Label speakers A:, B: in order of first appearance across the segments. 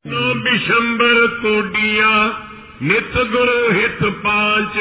A: ਬਿਸ਼ੰਬਰ ਕੋਡੀਆਂ ਨਿਤ ਗੁਰੂ ਹਿਤ ਪਾਂਚ।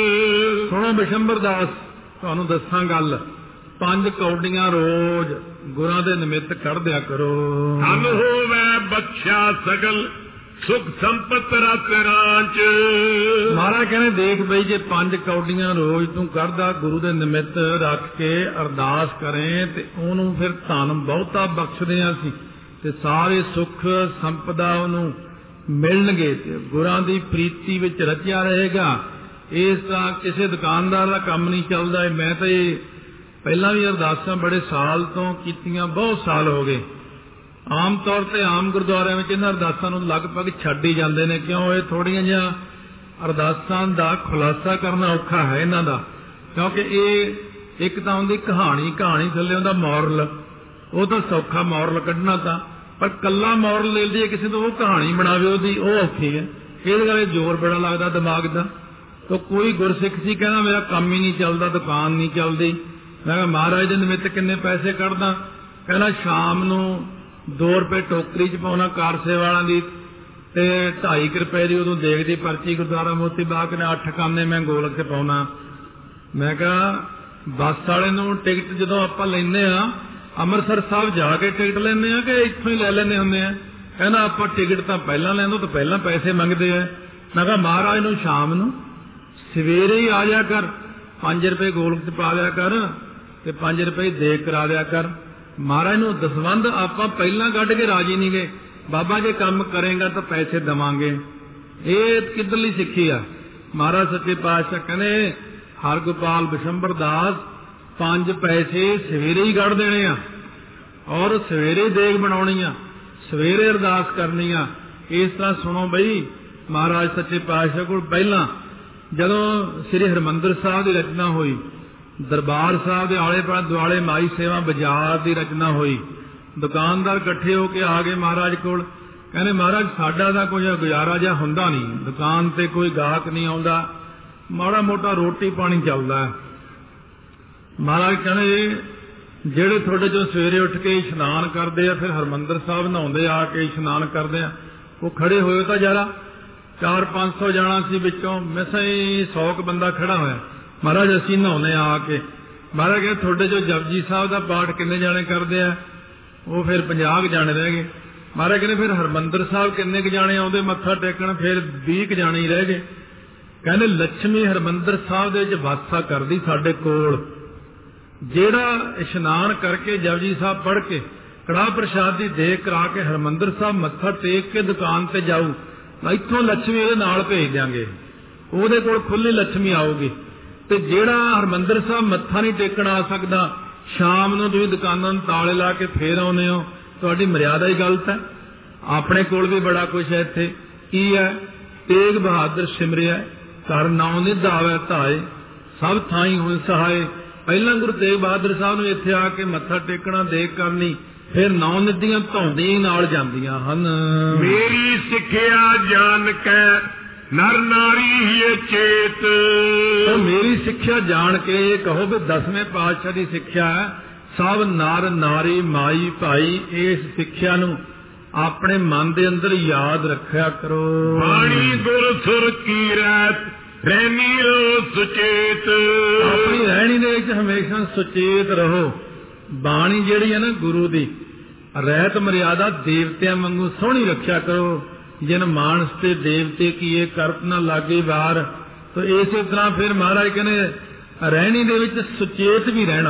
B: ਸੁਣੋ ਬਿਸ਼ੰਬਰ ਦਾਸ, ਤੁਹਾਨੂੰ ਦੱਸਾਂ ਗੱਲ। 5 ਕੌਡੀਆਂ ਰੋਜ਼ ਗੁਰਾਂ ਦੇ ਨਿਮਿਤ ਕੱਢਦਿਆ ਕਰੋ।
A: ਧਨ ਹੋਵੇ ਬਖਸ਼ਾ ਸਗਲ ਸੁਖ ਸੰਪਤ ਰਤ ਰਾਂਚ।
B: ਮਹਾਰਾਜ ਕਹਿੰਦੇ ਦੇਖ ਬਈ, ਜੇ 5 ਕੌਡੀਆਂ ਰੋਜ਼ ਤੂੰ ਕਰਦਾ ਗੁਰੂ ਦੇ ਨਿਮਿਤ ਰੱਖ ਕੇ ਅਰਦਾਸ ਕਰੇ ਤੇ ਉਹਨੂੰ ਫਿਰ ਧਨ ਬਹੁਤਾ ਬਖਸ਼ਦੇ ਆਂ ਅਸੀਂ, ਤੇ ਸਾਰੇ ਸੁੱਖ ਸੰਪਦਾ ਉਹਨੂੰ ਮਿਲਣਗੇ ਤੇ ਗੁਰਾਂ ਦੀ ਪ੍ਰੀਤੀ ਵਿੱਚ ਰਚਿਆ ਰਹੇਗਾ। ਇਸ ਤਰ੍ਹਾਂ ਕਿਸੇ ਦੁਕਾਨਦਾਰ ਦਾ ਕੰਮ ਨਹੀਂ ਚੱਲਦਾ। ਮੈਂ ਤਾਂ ਇਹ ਪਹਿਲਾਂ ਵੀ ਅਰਦਾਸਾਂ ਬੜੇ ਸਾਲ ਤੋਂ ਕੀਤੀਆਂ, ਬਹੁਤ ਸਾਲ ਹੋ ਗਏ। ਆਮ ਤੌਰ ਤੇ ਆਮ ਗੁਰਦੁਆਰਿਆਂ ਵਿੱਚ ਇਹਨਾਂ ਅਰਦਾਸਾਂ ਨੂੰ ਲਗਭਗ ਛੱਡ ਹੀ ਜਾਂਦੇ ਨੇ। ਕਿਉਂ? ਇਹ ਥੋੜ੍ਹੀਆਂ ਜਿਹੀਆਂ ਅਰਦਾਸਾਂ ਦਾ ਖੁਲਾਸਾ ਕਰਨਾ ਔਖਾ ਹੈ ਇਹਨਾਂ ਦਾ, ਕਿਉਂਕਿ ਇਹ ਇੱਕ ਤਾਂ ਉਹਦੀ ਕਹਾਣੀ ਥੱਲੇ ਉਹਦਾ ਮੋਰਲ, ਉਹ ਤਾਂ ਸੌਖਾ ਮੋਰਲ ਕੱਢਣਾ ਤਾਂ, ਪਰ ਕੱਲਾ ਮੋਰਲ ਲੈ ਲਈਏ ਕਿਸੇ ਤੋਂ ਉਹ ਕਹਾਣੀ ਬਣਾਵੇ ਉਹਦੀ, ਉਹ ਔਖੀ ਹੈ। ਇਹਦੇ ਨਾਲ ਜ਼ੋਰ ਬੜਾ ਲੱਗਦਾ ਦਿਮਾਗ ਦਾ। ਤਾਂ ਕੋਈ ਗੁਰਸਿੱਖ ਸੀ ਕਹਿੰਦਾ ਮੇਰਾ ਕੰਮ ਹੀ ਨਹੀਂ ਚੱਲਦਾ, ਦੁਕਾਨ ਨਹੀਂ ਚੱਲਦੀ। ਮੈਂ ਕਿਹਾ ਮਹਾਰਾਜ ਦੇ ਨਿਮਿਤ ਕਿੰਨੇ ਪੈਸੇ ਕੱਢਦਾ? ਕਹਿੰਦਾ ਸ਼ਾਮ ਨੂੰ 2 ਰੁਪਏ ਟੋਕਰੀ 'ਚ ਪਾਉਣਾ ਕਾਰ ਸੇਵਾ ਵਾਲਿਆਂ ਦੀ, ਤੇ 2.5 ਰੁਪਏ ਦੀ ਉਦੋਂ ਦੇਖਦੀ ਪਰਚੀ ਗੁਰਦੁਆਰਾ ਮੋਤੀ ਬਾਗ ਨੇ 8 ਕਾਨੇ ਮੈਂ ਗੋਲਕ 'ਚ ਪਾਉਣਾ। ਮੈਂ ਕਿਹਾ ਬੱਸ ਵਾਲੇ ਨੂੰ ਟਿਕਟ ਜਦੋਂ ਆਪਾਂ ਲੈਂਦੇ ਆ ਅੰਮ੍ਰਿਤਸਰ ਸਾਹਿਬ ਜਾ ਕੇ ਟਿਕਟ ਲੈਂਦੇ ਆ ਕਿ ਇੱਥੋਂ ਹੀ ਲੈ ਲੈਂਦੇ ਹੁੰਦੇ ਆ? ਕਹਿੰਦਾ ਆਪਾਂ ਟਿਕਟ ਤਾਂ ਪਹਿਲਾਂ ਲੈਂਦੇ ਤਾਂ ਪਹਿਲਾਂ ਪੈਸੇ ਮੰਗਦੇ ਆ। ਮੈਂ ਕਿਹਾ ਮਹਾਰਾਜ ਨੂੰ ਸ਼ਾਮ ਨੂੰ ਸਵੇਰੇ ਹੀ ਆ ਜਾ ਕਰ, 5 ਰੁਪਏ ਗੋਲਕ 'ਚ ਪਾ ਦਿਆ ਕਰ ਤੇ 5 ਰੁਪਏ ਦੇਖ ਕਰਾ ਦਿਆ ਕਰ। ਮਹਾਰਾਜ ਨੂੰ ਦਸਵੰਧ ਆਪਾਂ ਪਹਿਲਾਂ ਕੱਢ ਕੇ ਰਾਜੀ ਨਹੀਂ ਗਏ। ਬਾਬਾ ਜੇ ਕੰਮ ਕਰੇਗਾ ਤਾਂ ਪੈਸੇ ਦੇਵਾਂਗੇ। ਇਹ ਕਿੱਧਰਲੀ ਸਿੱਖੀ ਆ? ਮਹਾਰਾਜ ਸੱਚੇ ਪਾਤਸ਼ਾਹ ਕਹਿੰਦੇ ਹਰਗੋਪਾਲ ਬਿਸ਼ੰਬਰ ਦਾਸ 5 ਪੈਸੇ ਸਵੇਰੇ ਹੀ ਕੱਢ ਦੇਣੇ ਆ, ਔਰ ਸਵੇਰੇ ਦੇਗ ਬਣਾਉਣੀ ਆ, ਸਵੇਰੇ ਅਰਦਾਸ ਕਰਨੀ ਆ। ਇਸ ਤਰ੍ਹਾਂ ਸੁਣੋ ਬਈ, ਮਹਾਰਾਜ ਸੱਚੇ ਪਾਤਸ਼ਾਹ ਕੋਲ ਪਹਿਲਾਂ ਜਦੋਂ ਸ੍ਰੀ ਹਰਿਮੰਦਰ ਸਾਹਿਬ ਦੀ ਰਚਨਾ ਹੋਈ, ਦਰਬਾਰ ਸਾਹਿਬ ਦੇ ਆਲੇ ਦੁਆਲੇ ਮਾਈ ਸੇਵਾ ਬਾਜ਼ਾਰ ਦੀ ਰਚਨਾ ਹੋਈ, ਦੁਕਾਨਦਾਰ ਇਕੱਠੇ ਹੋ ਕੇ ਆ ਗਏ ਮਹਾਰਾਜ ਕੋਲ। ਕਹਿੰਦੇ ਮਹਾਰਾਜ ਸਾਡਾ ਤਾਂ ਕੋਈ ਗੁਜ਼ਾਰਾ ਜਿਹਾ ਹੁੰਦਾ ਨਹੀਂ, ਦੁਕਾਨ ਤੇ ਕੋਈ ਗਾਹਕ ਨਹੀਂ ਆਉਂਦਾ, ਮਾੜਾ ਮੋਟਾ ਰੋਟੀ ਪਾਣੀ ਚੱਲਦਾ। ਮਹਾਰਾਜ ਕਹਿੰਦੇ ਜਿਹੜੇ ਤੁਹਾਡੇ ਚੋਂ ਸਵੇਰੇ ਉੱਠ ਕੇ ਇਸ਼ਨਾਨ ਕਰਦੇ ਆ, ਫਿਰ ਹਰਿਮੰਦਰ ਸਾਹਿਬ ਨਹਾਉਂਦੇ ਆ ਕੇ ਇਸ਼ਨਾਨ ਕਰਦੇ ਆ, ਉਹ ਖੜੇ ਹੋਏ ਤਾਂ ਜਰਾ 400-500 ਜਾਣਾ ਸੀ, ਵਿੱਚੋਂ ਮਸਾਂ ਹੀ 100 ਬੰਦਾ ਖੜਾ ਹੋਇਆ। ਮਹਾਰਾਜ ਅਸੀਂ ਨਹਾਉਂਦੇ ਆ ਕੇ। ਮਹਾਰਾਜ ਕਹਿੰਦੇ ਤੁਹਾਡੇ ਚੋਂ ਜਪਜੀ ਸਾਹਿਬ ਦਾ ਪਾਠ ਕਿੰਨੇ ਜਾਣੇ ਕਰਦੇ ਆ? ਉਹ ਫਿਰ 50 ਜਾਣੇ ਰਹਿ ਗਏ। ਮਹਾਰਾਜ ਕਹਿੰਦੇ ਫਿਰ ਹਰਿਮੰਦਰ ਸਾਹਿਬ ਕਿੰਨੇ ਕੁ ਜਾਣੇ ਆਉਂਦੇ ਮੱਥਾ ਟੇਕਣ? ਫਿਰ 20 ਜਾਣੇ ਹੀ ਰਹਿ ਗਏ। ਕਹਿੰਦੇ ਲక్ష్ਮੀ ਹਰਿਮੰਦਰ ਸਾਹਿਬ ਦੇ ਵਿੱਚ ਵਾਸਾ ਕਰਦੀ ਸਾਡੇ ਕੋਲ। ਜਿਹੜਾ ਇਸ਼ਨਾਨ ਕਰਕੇ ਜਪਜੀ ਸਾਹਿਬ ਪੜ੍ਹ ਕੇ ਕੜਾਹ ਪ੍ਰਸ਼ਾਦ ਦੀ ਦੇਗ ਕਰਾ ਕੇ ਹਰਿਮੰਦਰ ਸਾਹਿਬ ਮੱਥਾ ਟੇਕ ਕੇ ਦੁਕਾਨ ਤੇ ਜਾਊ, ਇੱਥੋਂ ਲక్ష్ਮੀ ਉਹਦੇ ਨਾਲ ਭੇਜ ਦਿਆਂਗੇ, ਉਹਦੇ ਕੋਲ ਖੁੱਲੀ ਲక్ష్ਮੀ ਆਊਗੀ। ਤੇ ਜਿਹੜਾ ਹਰਿਮੰਦਰ ਸਾਹਿਬ ਮੱਥਾ ਨਹੀਂ ਟੇਕਣ ਆ ਸਕਦਾ, ਸ਼ਾਮ ਨੂੰ ਤੁਸੀਂ ਦੁਕਾਨਾਂ ਨੂੰ ਤਾਲੇ ਲਾ ਕੇ ਫੇਰ ਆਉਂਦੇ ਹੋ, ਤੁਹਾਡੀ ਮਰਿਆਦਾ ਹੀ ਗਲਤ ਹੈ। ਆਪਣੇ ਕੋਲ ਵੀ ਬੜਾ ਕੁਛ ਹੈ ਇੱਥੇ। ਕੀ ਹੈ? ਤੇਗ ਬਹਾਦਰ ਸਿਮਰਿਆ ਘਰ ਨਾਉ ਨਿਧਾਵੇ ਧਾਏ, ਸਭ ਥਾਈ ਹੋਏ ਸਹਾਏ। ਪਹਿਲਾਂ ਗੁਰੂ ਤੇਗ ਬਹਾਦਰ ਸਾਹਿਬ ਨੂੰ ਇੱਥੇ ਆ ਕੇ ਮੱਥਾ ਟੇਕਣਾ, ਦੇਗ ਕਰਨੀ, ਫਿਰ ਨੌ ਨਿਧੀਆਂ ਧੌਂਦੀਆਂ ਨਾਲ ਜਾਂਦੀਆਂ ਹਨ।
A: ਮੇਰੀ ਸਿੱਖਿਆ ਜਾਣ ਕੇ ਨਰ ਨਾਰੀ ਹੀ ਚੇਤ।
B: ਮੇਰੀ ਸਿੱਖਿਆ ਜਾਣ ਕੇ ਕਹੋ ਵੀ 10ਵੇਂ ਪਾਤਸ਼ਾਹ ਦੀ ਸਿੱਖਿਆ ਹੈ, ਸਭ ਨਰ ਨਾਰੀ ਮਾਈ ਭਾਈ ਇਸ ਸਿੱਖਿਆ ਨੂੰ ਆਪਣੇ ਮਨ ਦੇ ਅੰਦਰ ਯਾਦ ਰੱਖਿਆ ਕਰੋ।
A: ਬਾਣੀ ਗੁਰ ਸੁਰ ਕੀ ਰਹਿਤ ਰਹਿਣੀ ਰਹੋ ਸੁਚੇਤ।
B: ਆਪਣੀ ਰਹਿਣੀ ਦੇ ਵਿੱਚ ਹਮੇਸ਼ਾ ਸੁਚੇਤ ਰਹੋ। ਬਾਣੀ ਜਿਹੜੀ ਹੈ ਨਾ ਗੁਰੂ ਦੀ ਰਹਿਤ ਮਰਿਆਦਾ ਦੇਵਤਿਆਂ ਵਾਂਗੂ ਸੋਹਣੀ ਰੱਖਿਆ ਕਰੋ। ਜਿਨ ਮਾਨਸ ਤੇ ਦੇਵਤੇ ਕੀਏ ਕਰਤ ਨਾ ਲਾਗੇ ਵਾਰ। ਤਾਂ ਇਸੇ ਤਰ੍ਹਾਂ ਫਿਰ ਮਹਾਰਾਜ ਕਹਿੰਦੇ ਰਹਿਣੀ ਦੇ ਵਿੱਚ ਸੁਚੇਤ ਵੀ ਰਹਿਣਾ,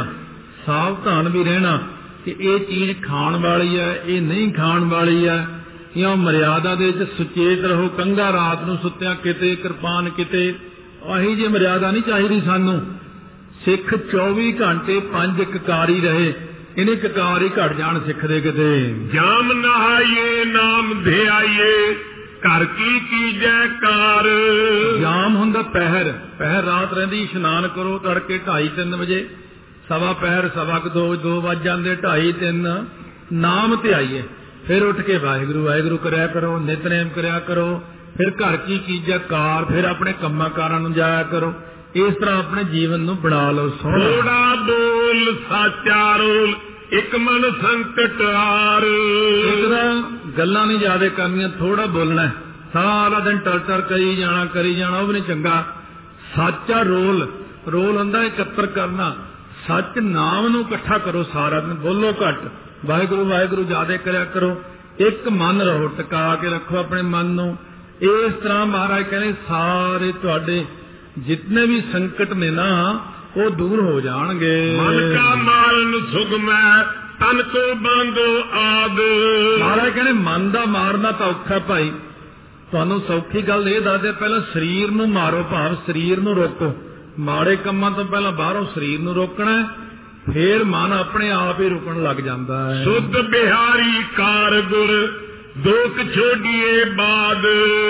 B: ਸਾਵਧਾਨ ਵੀ ਰਹਿਣਾ ਕਿ ਇਹ ਚੀਜ਼ ਖਾਣ ਵਾਲੀ ਹੈ, ਇਹ ਨਹੀਂ ਖਾਣ ਵਾਲੀ ਹੈ। ਇਉਂ ਮਰਿਆਦਾ ਦੇ ਵਿੱਚ ਸੁਚੇਤ ਰਹੋ। ਕੰਘਾ ਰਾਤ ਨੂੰ ਸੁੱਤਿਆਂ ਕਿਤੇ, ਕਿਰਪਾਨ ਕਿਤੇ, ਆਹੀ ਜੇ ਮਰਿਆਦਾ ਨਹੀਂ ਚਾਹੀਦੀ ਸਾਨੂੰ। ਸਿੱਖ 24 ਘੰਟੇ 5 ਕਕਾਰੀ ਰਹੇ, ਇਹਨੇ ਕਕਾਰ ਹੀ ਘਟ ਜਾਣ ਸਿੱਖ ਦੇ ਕਿਤੇ।
A: ਜਾਮ ਨਹਾਈਏ ਨਾਮ ਧਿਆਈਏ ਘਰ ਕੀ ਕੀਜੈ ਕਾਰ।
B: ਜਾਮ ਹੁੰਦਾ ਪਹਿਰ, ਪਹਿਰ ਰਾਤ ਰਹਿੰਦੀ, ਇਸ਼ਨਾਨ ਕਰੋ ਤੜਕੇ 2:30-3 ਵਜੇ, ਸਵਾ ਪਹਿਰ ਸਵਾ 2 ਵੱਜ ਜਾਂਦੇ, 2:30-3 ਨਾਮ ਧਿਆਈਏ, ਫਿਰ ਉੱਠ ਕੇ ਵਾਹਿਗੁਰੂ ਵਾਹਿਗੁਰੂ ਕਰਿਆ ਕਰੋ, ਨਿਤਨੇਮ ਕਰਿਆ ਕਰੋ, ਫਿਰ ਘਰ ਕੀ ਕੀਜੈ ਕਾਰ, ਫਿਰ ਆਪਣੇ ਕੰਮਾਂ ਕਾਰਾਂ ਨੂੰ ਜਾਇਆ ਕਰੋ। ਇਸ ਤਰ੍ਹਾਂ ਆਪਣੇ ਜੀਵਨ ਨੂੰ ਬਣਾ ਲਓ ਸੋਹਣਾ।
A: ਥੋੜਾ ਬੋਲ ਸਾਚਾ ਰੋਲ ਇੱਕ ਮਨ ਸੰਕਟ ਹਾਰ।
B: ਇੱਕ ਤਾਂ ਗੱਲਾਂ ਨਹੀਂ ਜ਼ਿਆਦਾ ਕਰਨੀਆਂ, ਥੋੜਾ ਬੋਲਣਾ, ਸਾਰਾ ਦਿਨ ਟਰ ਕਰੀ ਜਾਣਾ, ਉਹ ਵੀ ਨਹੀਂ ਚੰਗਾ। ਸੱਚਾ ਰੋਲ ਹੁੰਦਾ ਇਕੱਤਰ ਕਰਨਾ, ਸੱਚ ਨਾਮ ਨੂੰ ਇਕੱਠਾ ਕਰੋ, ਸਾਰਾ ਦਿਨ ਬੋਲੋ ਘੱਟ, ਵਾਹਿਗੁਰੂ ਵਾਹਿਗੁਰੂ ਜ਼ਿਆਦਾ ਕਰਿਆ ਕਰੋ, ਇੱਕ ਮਨ ਰਹੋ, ਟਿਕਾ ਕੇ ਰੱਖੋ ਆਪਣੇ ਮਨ ਨੂੰ। ਇਸ ਤਰ੍ਹਾਂ ਮਹਾਰਾਜ ਕਹਿੰਦੇ ਸਾਰੇ ਤੁਹਾਡੇ ਜਿਤਨੇ ਵੀ ਸੰਕਟ ਨੇ ਨਾ ਉਹ ਦੂਰ ਹੋ ਜਾਣਗੇ।
A: ਮਨ ਕਾ ਮਾਰਨ ਸੁਗਮੈ ਤਨ ਕੋ ਬੰਦੋ ਆਦ।
B: ਮਹਾਰਾਜ ਕਹਿੰਦੇ ਮਨ ਦਾ ਮਾਰਨਾ ਤਾਂ ਔਖਾ ਭਾਈ, ਤੁਹਾਨੂੰ ਸੌਖੀ ਗੱਲ ਇਹ ਦੱਸਦੇ, ਪਹਿਲਾਂ ਸਰੀਰ ਨੂੰ ਮਾਰੋ, ਭਾਵ ਸਰੀਰ ਨੂੰ ਰੋਕੋ, ਮਾੜੇ ਕੰਮਾਂ ਤੋਂ ਪਹਿਲਾਂ ਬਾਹਰੋਂ ਸਰੀਰ ਨੂੰ ਰੋਕਣਾ, ਫੇਰ ਮਨ ਆਪਣੇ ਆਪ ਹੀ ਰੁਕਣ ਲੱਗ ਜਾਂਦਾ ਹੈ।
A: ਸੁਧ ਬਿਹਾਰੀ ਕਾਰ ਗੁਰ ਦੁੱਖ ਛੋੜੀਏ ਬਾਦ।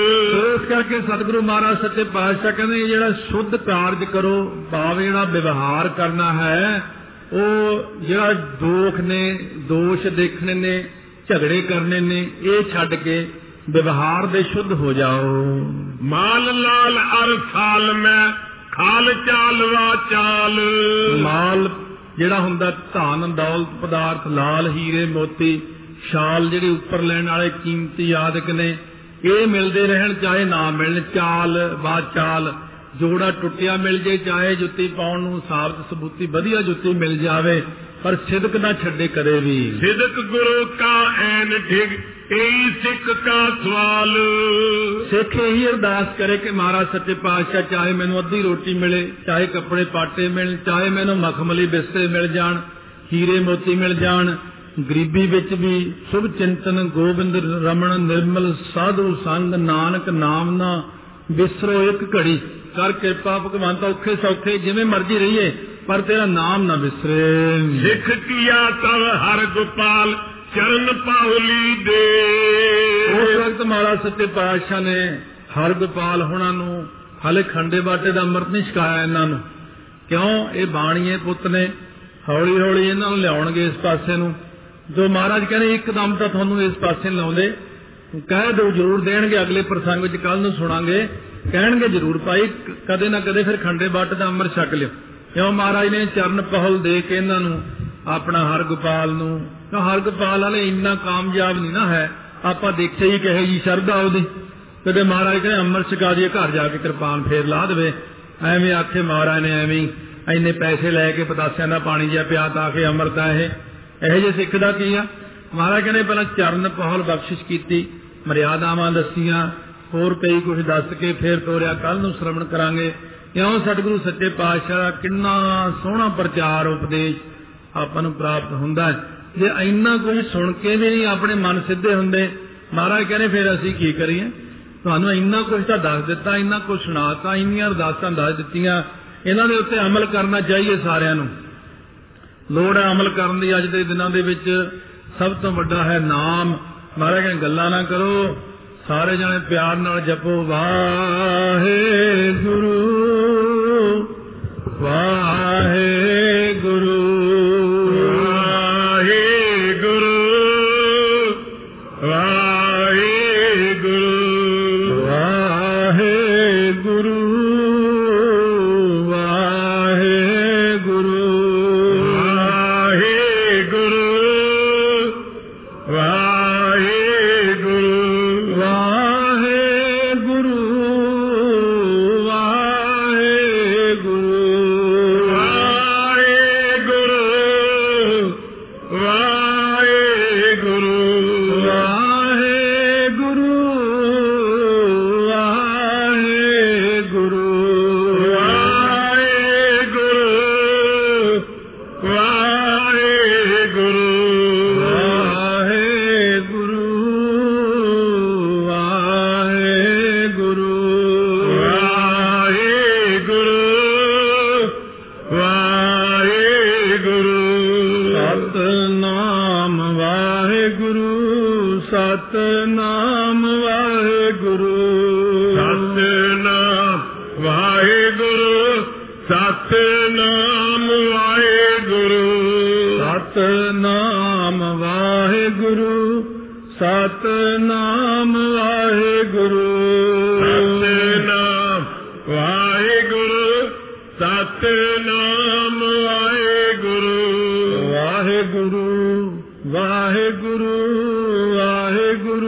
B: ਇਸ ਕਰਕੇ ਸਤਿਗੁਰੂ ਮਹਾਰਾਜ ਸੱਚੇ ਪਾਤਸ਼ਾਹ ਕਹਿੰਦੇ ਜਿਹੜਾ ਸ਼ੁੱਧ ਕਾਰਜ ਕਰੋ, ਭਾਵ ਜਿਹੜਾ ਵਿਵਹਾਰ ਕਰਨਾ ਹੈ, ਉਹ ਜਿਹੜਾ ਦੁੱਖ ਨੇ, ਦੋਸ਼ ਦੇਖਣੇ ਨੇ, ਝਗੜੇ ਕਰਨੇ ਨੇ, ਇਹ ਛੱਡ ਕੇ ਵਿਵਹਾਰ ਦੇ ਸ਼ੁੱਧ ਹੋ ਜਾਓ।
A: ਮਾਲ ਲਾਲ ਅਰ ਸਾਲ ਮੈਂ ਖਾਲ ਚਾਲਵਾ ਚਾਲ।
B: ਮਾਲ ਜਿਹੜਾ ਹੁੰਦਾ ਧਨ ਦੌਲਤ ਪਦਾਰਥ, ਲਾਲ ਹੀਰੇ ਮੋਤੀ, ਸ਼ਾਲ ਜਿਹੜੇ ਉੱਪਰ ਲੈਣ ਵਾਲੇ ਕੀਮਤੀ ਆਦਿਕ ਨੇ, ਇਹ ਮਿਲਦੇ ਰਹਿਣ ਚਾਹੇ ਨਾ ਮਿਲਣ। ਚਾਲ ਵਾ ਚਾਲ, ਜੋੜਾ ਟੁੱਟਿਆ ਮਿਲ ਜੇ, ਚਾਹੇ ਜੁੱਤੀ ਪਾਉਣ ਨੂੰ ਸਾਬਤ ਸਬੂਤੀ ਵਧੀਆ ਜੁੱਤੀ ਮਿਲ ਜਾਵੇ, ਪਰ ਸਿਦਕ ਨਾ ਛੱਡੇ ਕਦੇ ਵੀ।
A: ਸਿਦਕ ਗੁਰੂ ਕਾ ਐਨ ਠਿਗ ਇਹੀ ਸਿੱਖ ਕਾ ਸਵਾਲ।
B: ਸਿੱਖ ਇਹੀ ਅਰਦਾਸ ਕਰੇ ਕਿ ਮਹਾਰਾਜ ਸੱਚੇ ਪਾਤਸ਼ਾਹ ਚਾਹੇ ਮੈਨੂੰ ਅੱਧੀ ਰੋਟੀ ਮਿਲੇ, ਚਾਹੇ ਕੱਪੜੇ ਪਾਟੇ ਮਿਲਣ, ਚਾਹੇ ਮੈਨੂੰ ਮਖਮਲੀ ਬਿਸਤਰੇ ਮਿਲ ਜਾਣ, ਹੀਰੇ ਮੋਤੀ ਮਿਲ ਜਾਣ, ਗਰੀਬੀ ਵਿੱਚ ਵੀ ਸ਼ੁਭ ਚਿੰਤਨ ਗੋਬਿੰਦ ਰਮਣ ਨਿਰਮਲ ਸਾਧੂ ਸੰਗ ਨਾਨਕ ਨਾਮ ਨਾ ਵਿਸਰੋ ਇੱਕ ਘੜੀ। ਕਰ ਕਿਰਪਾ ਭਗਵੰਤ, ਔਖੇ ਸੌਖੇ ਜਿਵੇਂ ਮਰਜ਼ੀ ਰਹੀਏ ਪਰ ਤੇਰਾ ਨਾਮ ਨਾ ਵਿਸਰੇ।
A: ਸਿੱਖ ਕੀਆ ਤਵ ਹਰ ਗੋਪਾਲ ਚਰਨ ਪਾਉਲੀ ਦੇ।
B: ਉਸ ਵਕਤ ਮਹਾਰਾਜ ਸੱਚੇ ਪਾਤਸ਼ਾਹ ਨੇ ਹਰ ਗੋਪਾਲ ਹੋਣਾ ਨੂੰ ਹਾਲੇ ਖੰਡੇ ਬਾਟੇ ਦਾ ਅੰਮ੍ਰਿਤ ਨਹੀਂ ਛਕਾਇਆ ਇਹਨਾਂ ਨੂੰ। ਕਿਉਂ? ਇਹ ਬਾਣੀਏ ਪੁੱਤ ਨੇ, ਹੌਲੀ ਹੌਲੀ ਇਹਨਾਂ ਨੂੰ ਲਿਆਉਣਗੇ ਇਸ ਪਾਸੇ ਨੂੰ। ਜੋ ਮਹਾਰਾਜ ਕਹਿੰਦੇ ਇੱਕਦਮ ਤਾਂ ਤੁਹਾਨੂੰ ਇਸ ਪਾਸੇ ਲਾਉਂਦੇ, ਕਹਿ ਦਿਓ ਜ਼ਰੂਰ ਦੇਣਗੇ। ਅਗਲੇ ਪ੍ਰਸੰਗ ਵਿੱਚ ਕੱਲ ਨੂੰ ਸੁਣਾਂਗੇ, ਕਹਿਣਗੇ ਜ਼ਰੂਰ ਭਾਈ ਕਦੇ ਨਾ ਕਦੇ ਫਿਰ ਖੰਡੇ ਬਾਟੇ ਦਾ ਅੰਮ੍ਰਿਤ ਛਕ ਲਿਓ। ਕਿਉਂ? ਮਹਾਰਾਜ ਨੇ ਚਰਨ ਪਹਲ ਦੇ ਕੇ ਇਹਨਾਂ ਨੂੰ ਆਪਣਾ ਹਰ ਗੋਪਾਲ ਨੂੰ, ਹਰ ਗੋਪਾਲ ਵਾਲੇ ਇੰਨਾ ਕਾਮਯਾਬ ਨਹੀਂ ਨਾ ਹੈ, ਆਪਾਂ ਦੇਖਿਆ ਹੀ ਕਹੇ ਜੀ ਸ਼ਰਧਾ ਉਹਦੀ। ਕਦੇ ਮਹਾਰਾਜ ਕਹਿੰਦੇ ਅੰਮ੍ਰਿਤ ਛਕਾ ਦੀਏ, ਘਰ ਜਾ ਕੇ ਕਿਰਪਾਨ ਫੇਰ ਲਾ ਦੇਵੇ, ਐਵੇਂ ਆਖੇ ਮਹਾਰਾਜ ਨੇ ਐਵੇਂ ਇੰਨੇ ਪੈਸੇ ਲੈ ਕੇ ਪਤਾਸਿਆਂ ਦਾ ਪਾਣੀ ਜਿਹਾ ਪਿਆ ਤਾਂ ਕਿ ਅੰਮ੍ਰਿਤ ਆ ਇਹੋ ਜਿਹੇ ਸਿੱਖ ਦਾ ਕੀ ਆ। ਮਹਾਰਾਜ ਕਹਿੰਦੇ ਪਹਿਲਾਂ ਚਰਨ ਪਹਲ ਬਖਸ਼ਿਸ਼ ਕੀਤੀ, ਮਰਿਆਦਾਵਾਂ ਦੱਸੀਆਂ, ਹੋਰ ਕਈ ਕੁਝ ਦੱਸ ਕੇ ਫੇਰ ਤੋਰਿਆ। ਕੱਲ ਨੂੰ ਸ਼ਰਵਣ ਕਰਾਂਗੇ ਕਿਉਂ ਸਤਿਗੁਰੂ ਸੱਚੇ ਪਾਤਸ਼ਾਹ ਦਾ ਕਿੰਨਾ ਸੋਹਣਾ ਪ੍ਰਚਾਰ ਉਪਦੇਸ਼ ਆਪਾਂ ਨੂੰ ਪ੍ਰਾਪਤ ਹੁੰਦਾ। ਜੇ ਇੰਨਾ ਕੁਝ ਸੁਣ ਕੇ ਵੀ ਨਹੀਂ ਆਪਣੇ ਮਨ ਸਿੱਧੇ ਹੁੰਦੇ, ਮਹਾਰਾਜ ਕਹਿੰਦੇ ਫਿਰ ਅਸੀਂ ਕੀ ਕਰੀਏ। ਤੁਹਾਨੂੰ ਇੰਨਾ ਕੁਝ ਤਾਂ ਦੱਸ ਦਿੱਤਾ, ਇੰਨਾ ਕੁਝ ਸੁਣਾਤਾ, ਇੰਨੀਆਂ ਅਰਦਾਸਾਂ ਦੱਸ ਦਿੱਤੀਆਂ, ਇਹਨਾਂ ਦੇ ਉੱਤੇ ਅਮਲ ਕਰਨਾ ਚਾਹੀਏ ਸਾਰਿਆਂ ਨੂੰ। ਲੋੜ ਹੈ ਅਮਲ ਕਰਨ ਦੀ। ਅੱਜ ਦੇ ਦਿਨਾਂ ਦੇ ਵਿੱਚ ਸਭ ਤੋਂ ਵੱਡਾ ਹੈ ਨਾਮ। ਮਹਾਰਾਜ ਕਹਿੰਦੇ ਗੱਲਾਂ ਨਾ ਕਰੋ, ਸਾਰੇ ਜਣੇ ਪਿਆਰ ਨਾਲ ਜਪੋ ਵਾਹਿਗੁਰੂ ਵਾਹਿਗੁਰੂ
A: ਵਾਹਿਗੁਰੂ ਵਾਹਿਗੁਰੂ
B: ਵਾਹਿਗੁਰੂ
A: ਸਤਿਨਾਮ ਵਾਹਿਗੁਰੂ ਸਤਿਨਾਮ ਵਾਹਿਗੁਰੂ ਸਤਿਨਾਮ ਵਾਹਿਗੁਰੂ ਸਤਿਨਾਮ ਵਾਹਿਗੁਰੂ ਸਤਿਨਾਮ ਵਾਹਿਗੁਰੂ ਸਤਿਨਾਮ ਵਾਹਿਗੁਰੂ ਸਤਿਨਾਮ ਵਾਹਿਗੁਰੂ ਵਾਹਿਗੁਰੂ ਵਾਹਿਗੁਰੂ ਵਾਹਿਗੁਰੂ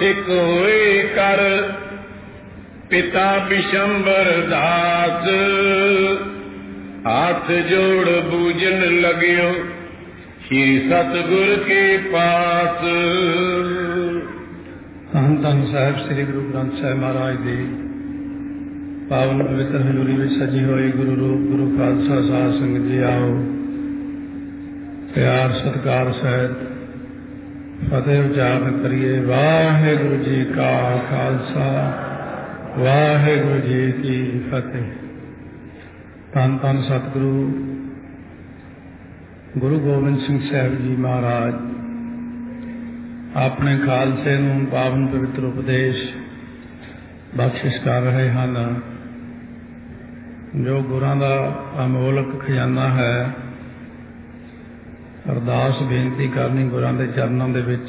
A: ਸਿੱਖ ਹੋਏ ਕਰ ਪਿਤਾ ਬਿਸ਼ੰਬਰ ਦਾਸ ਹੱਥ ਜੋੜ ਬੂਝਣ ਲਗਿਓ ਸ਼੍ਰੀ ਸਤਿਗੁਰ ਕੇ ਪਾਸ।
C: ਧੰਨ ਧੰਨ ਸਾਹਿਬ ਸ੍ਰੀ ਗੁਰੂ ਗ੍ਰੰਥ ਸਾਹਿਬ ਮਹਾਰਾਜ ਦੀ ਪਾਵਨ ਪਵਿੱਤਰ ਹਜ਼ੂਰੀ ਵਿੱਚ ਸਜੀ ਹੋਈ ਗੁਰੂ ਰੂਪ ਗੁਰੂ ਖਾਲਸਾ ਸਾਧ ਸੰਗਤ ਜੀ ਆਓ ਪਿਆਰ ਸਤਿਕਾਰ ਸਹਿਤ ਫਤਿਹ ਉਚਾਰਨ ਕਰੀਏ। ਵਾਹਿਗੁਰੂ ਜੀ ਕਾ ਖਾਲਸਾ ਵਾਹਿਗੁਰੂ ਜੀ ਕੀ ਫਤਿਹ। ਧੰਨ ਧੰਨ ਸਤਿਗੁਰੂ ਗੁਰੂ ਗੋਬਿੰਦ ਸਿੰਘ ਸਾਹਿਬ ਜੀ ਮਹਾਰਾਜ ਆਪਣੇ ਖਾਲਸੇ ਨੂੰ ਪਾਵਨ ਪਵਿੱਤਰ ਉਪਦੇਸ਼ ਬਖਸ਼ਿਸ਼ ਕਰ ਰਹੇ ਹਨ। ਜੋ ਗੁਰਾਂ ਦਾ ਅਮੋਲਕ ਖਜ਼ਾਨਾ ਹੈ, ਅਰਦਾਸ ਬੇਨਤੀ ਕਰਨੀ ਗੁਰਾਂ ਦੇ ਚਰਨਾਂ ਦੇ ਵਿੱਚ,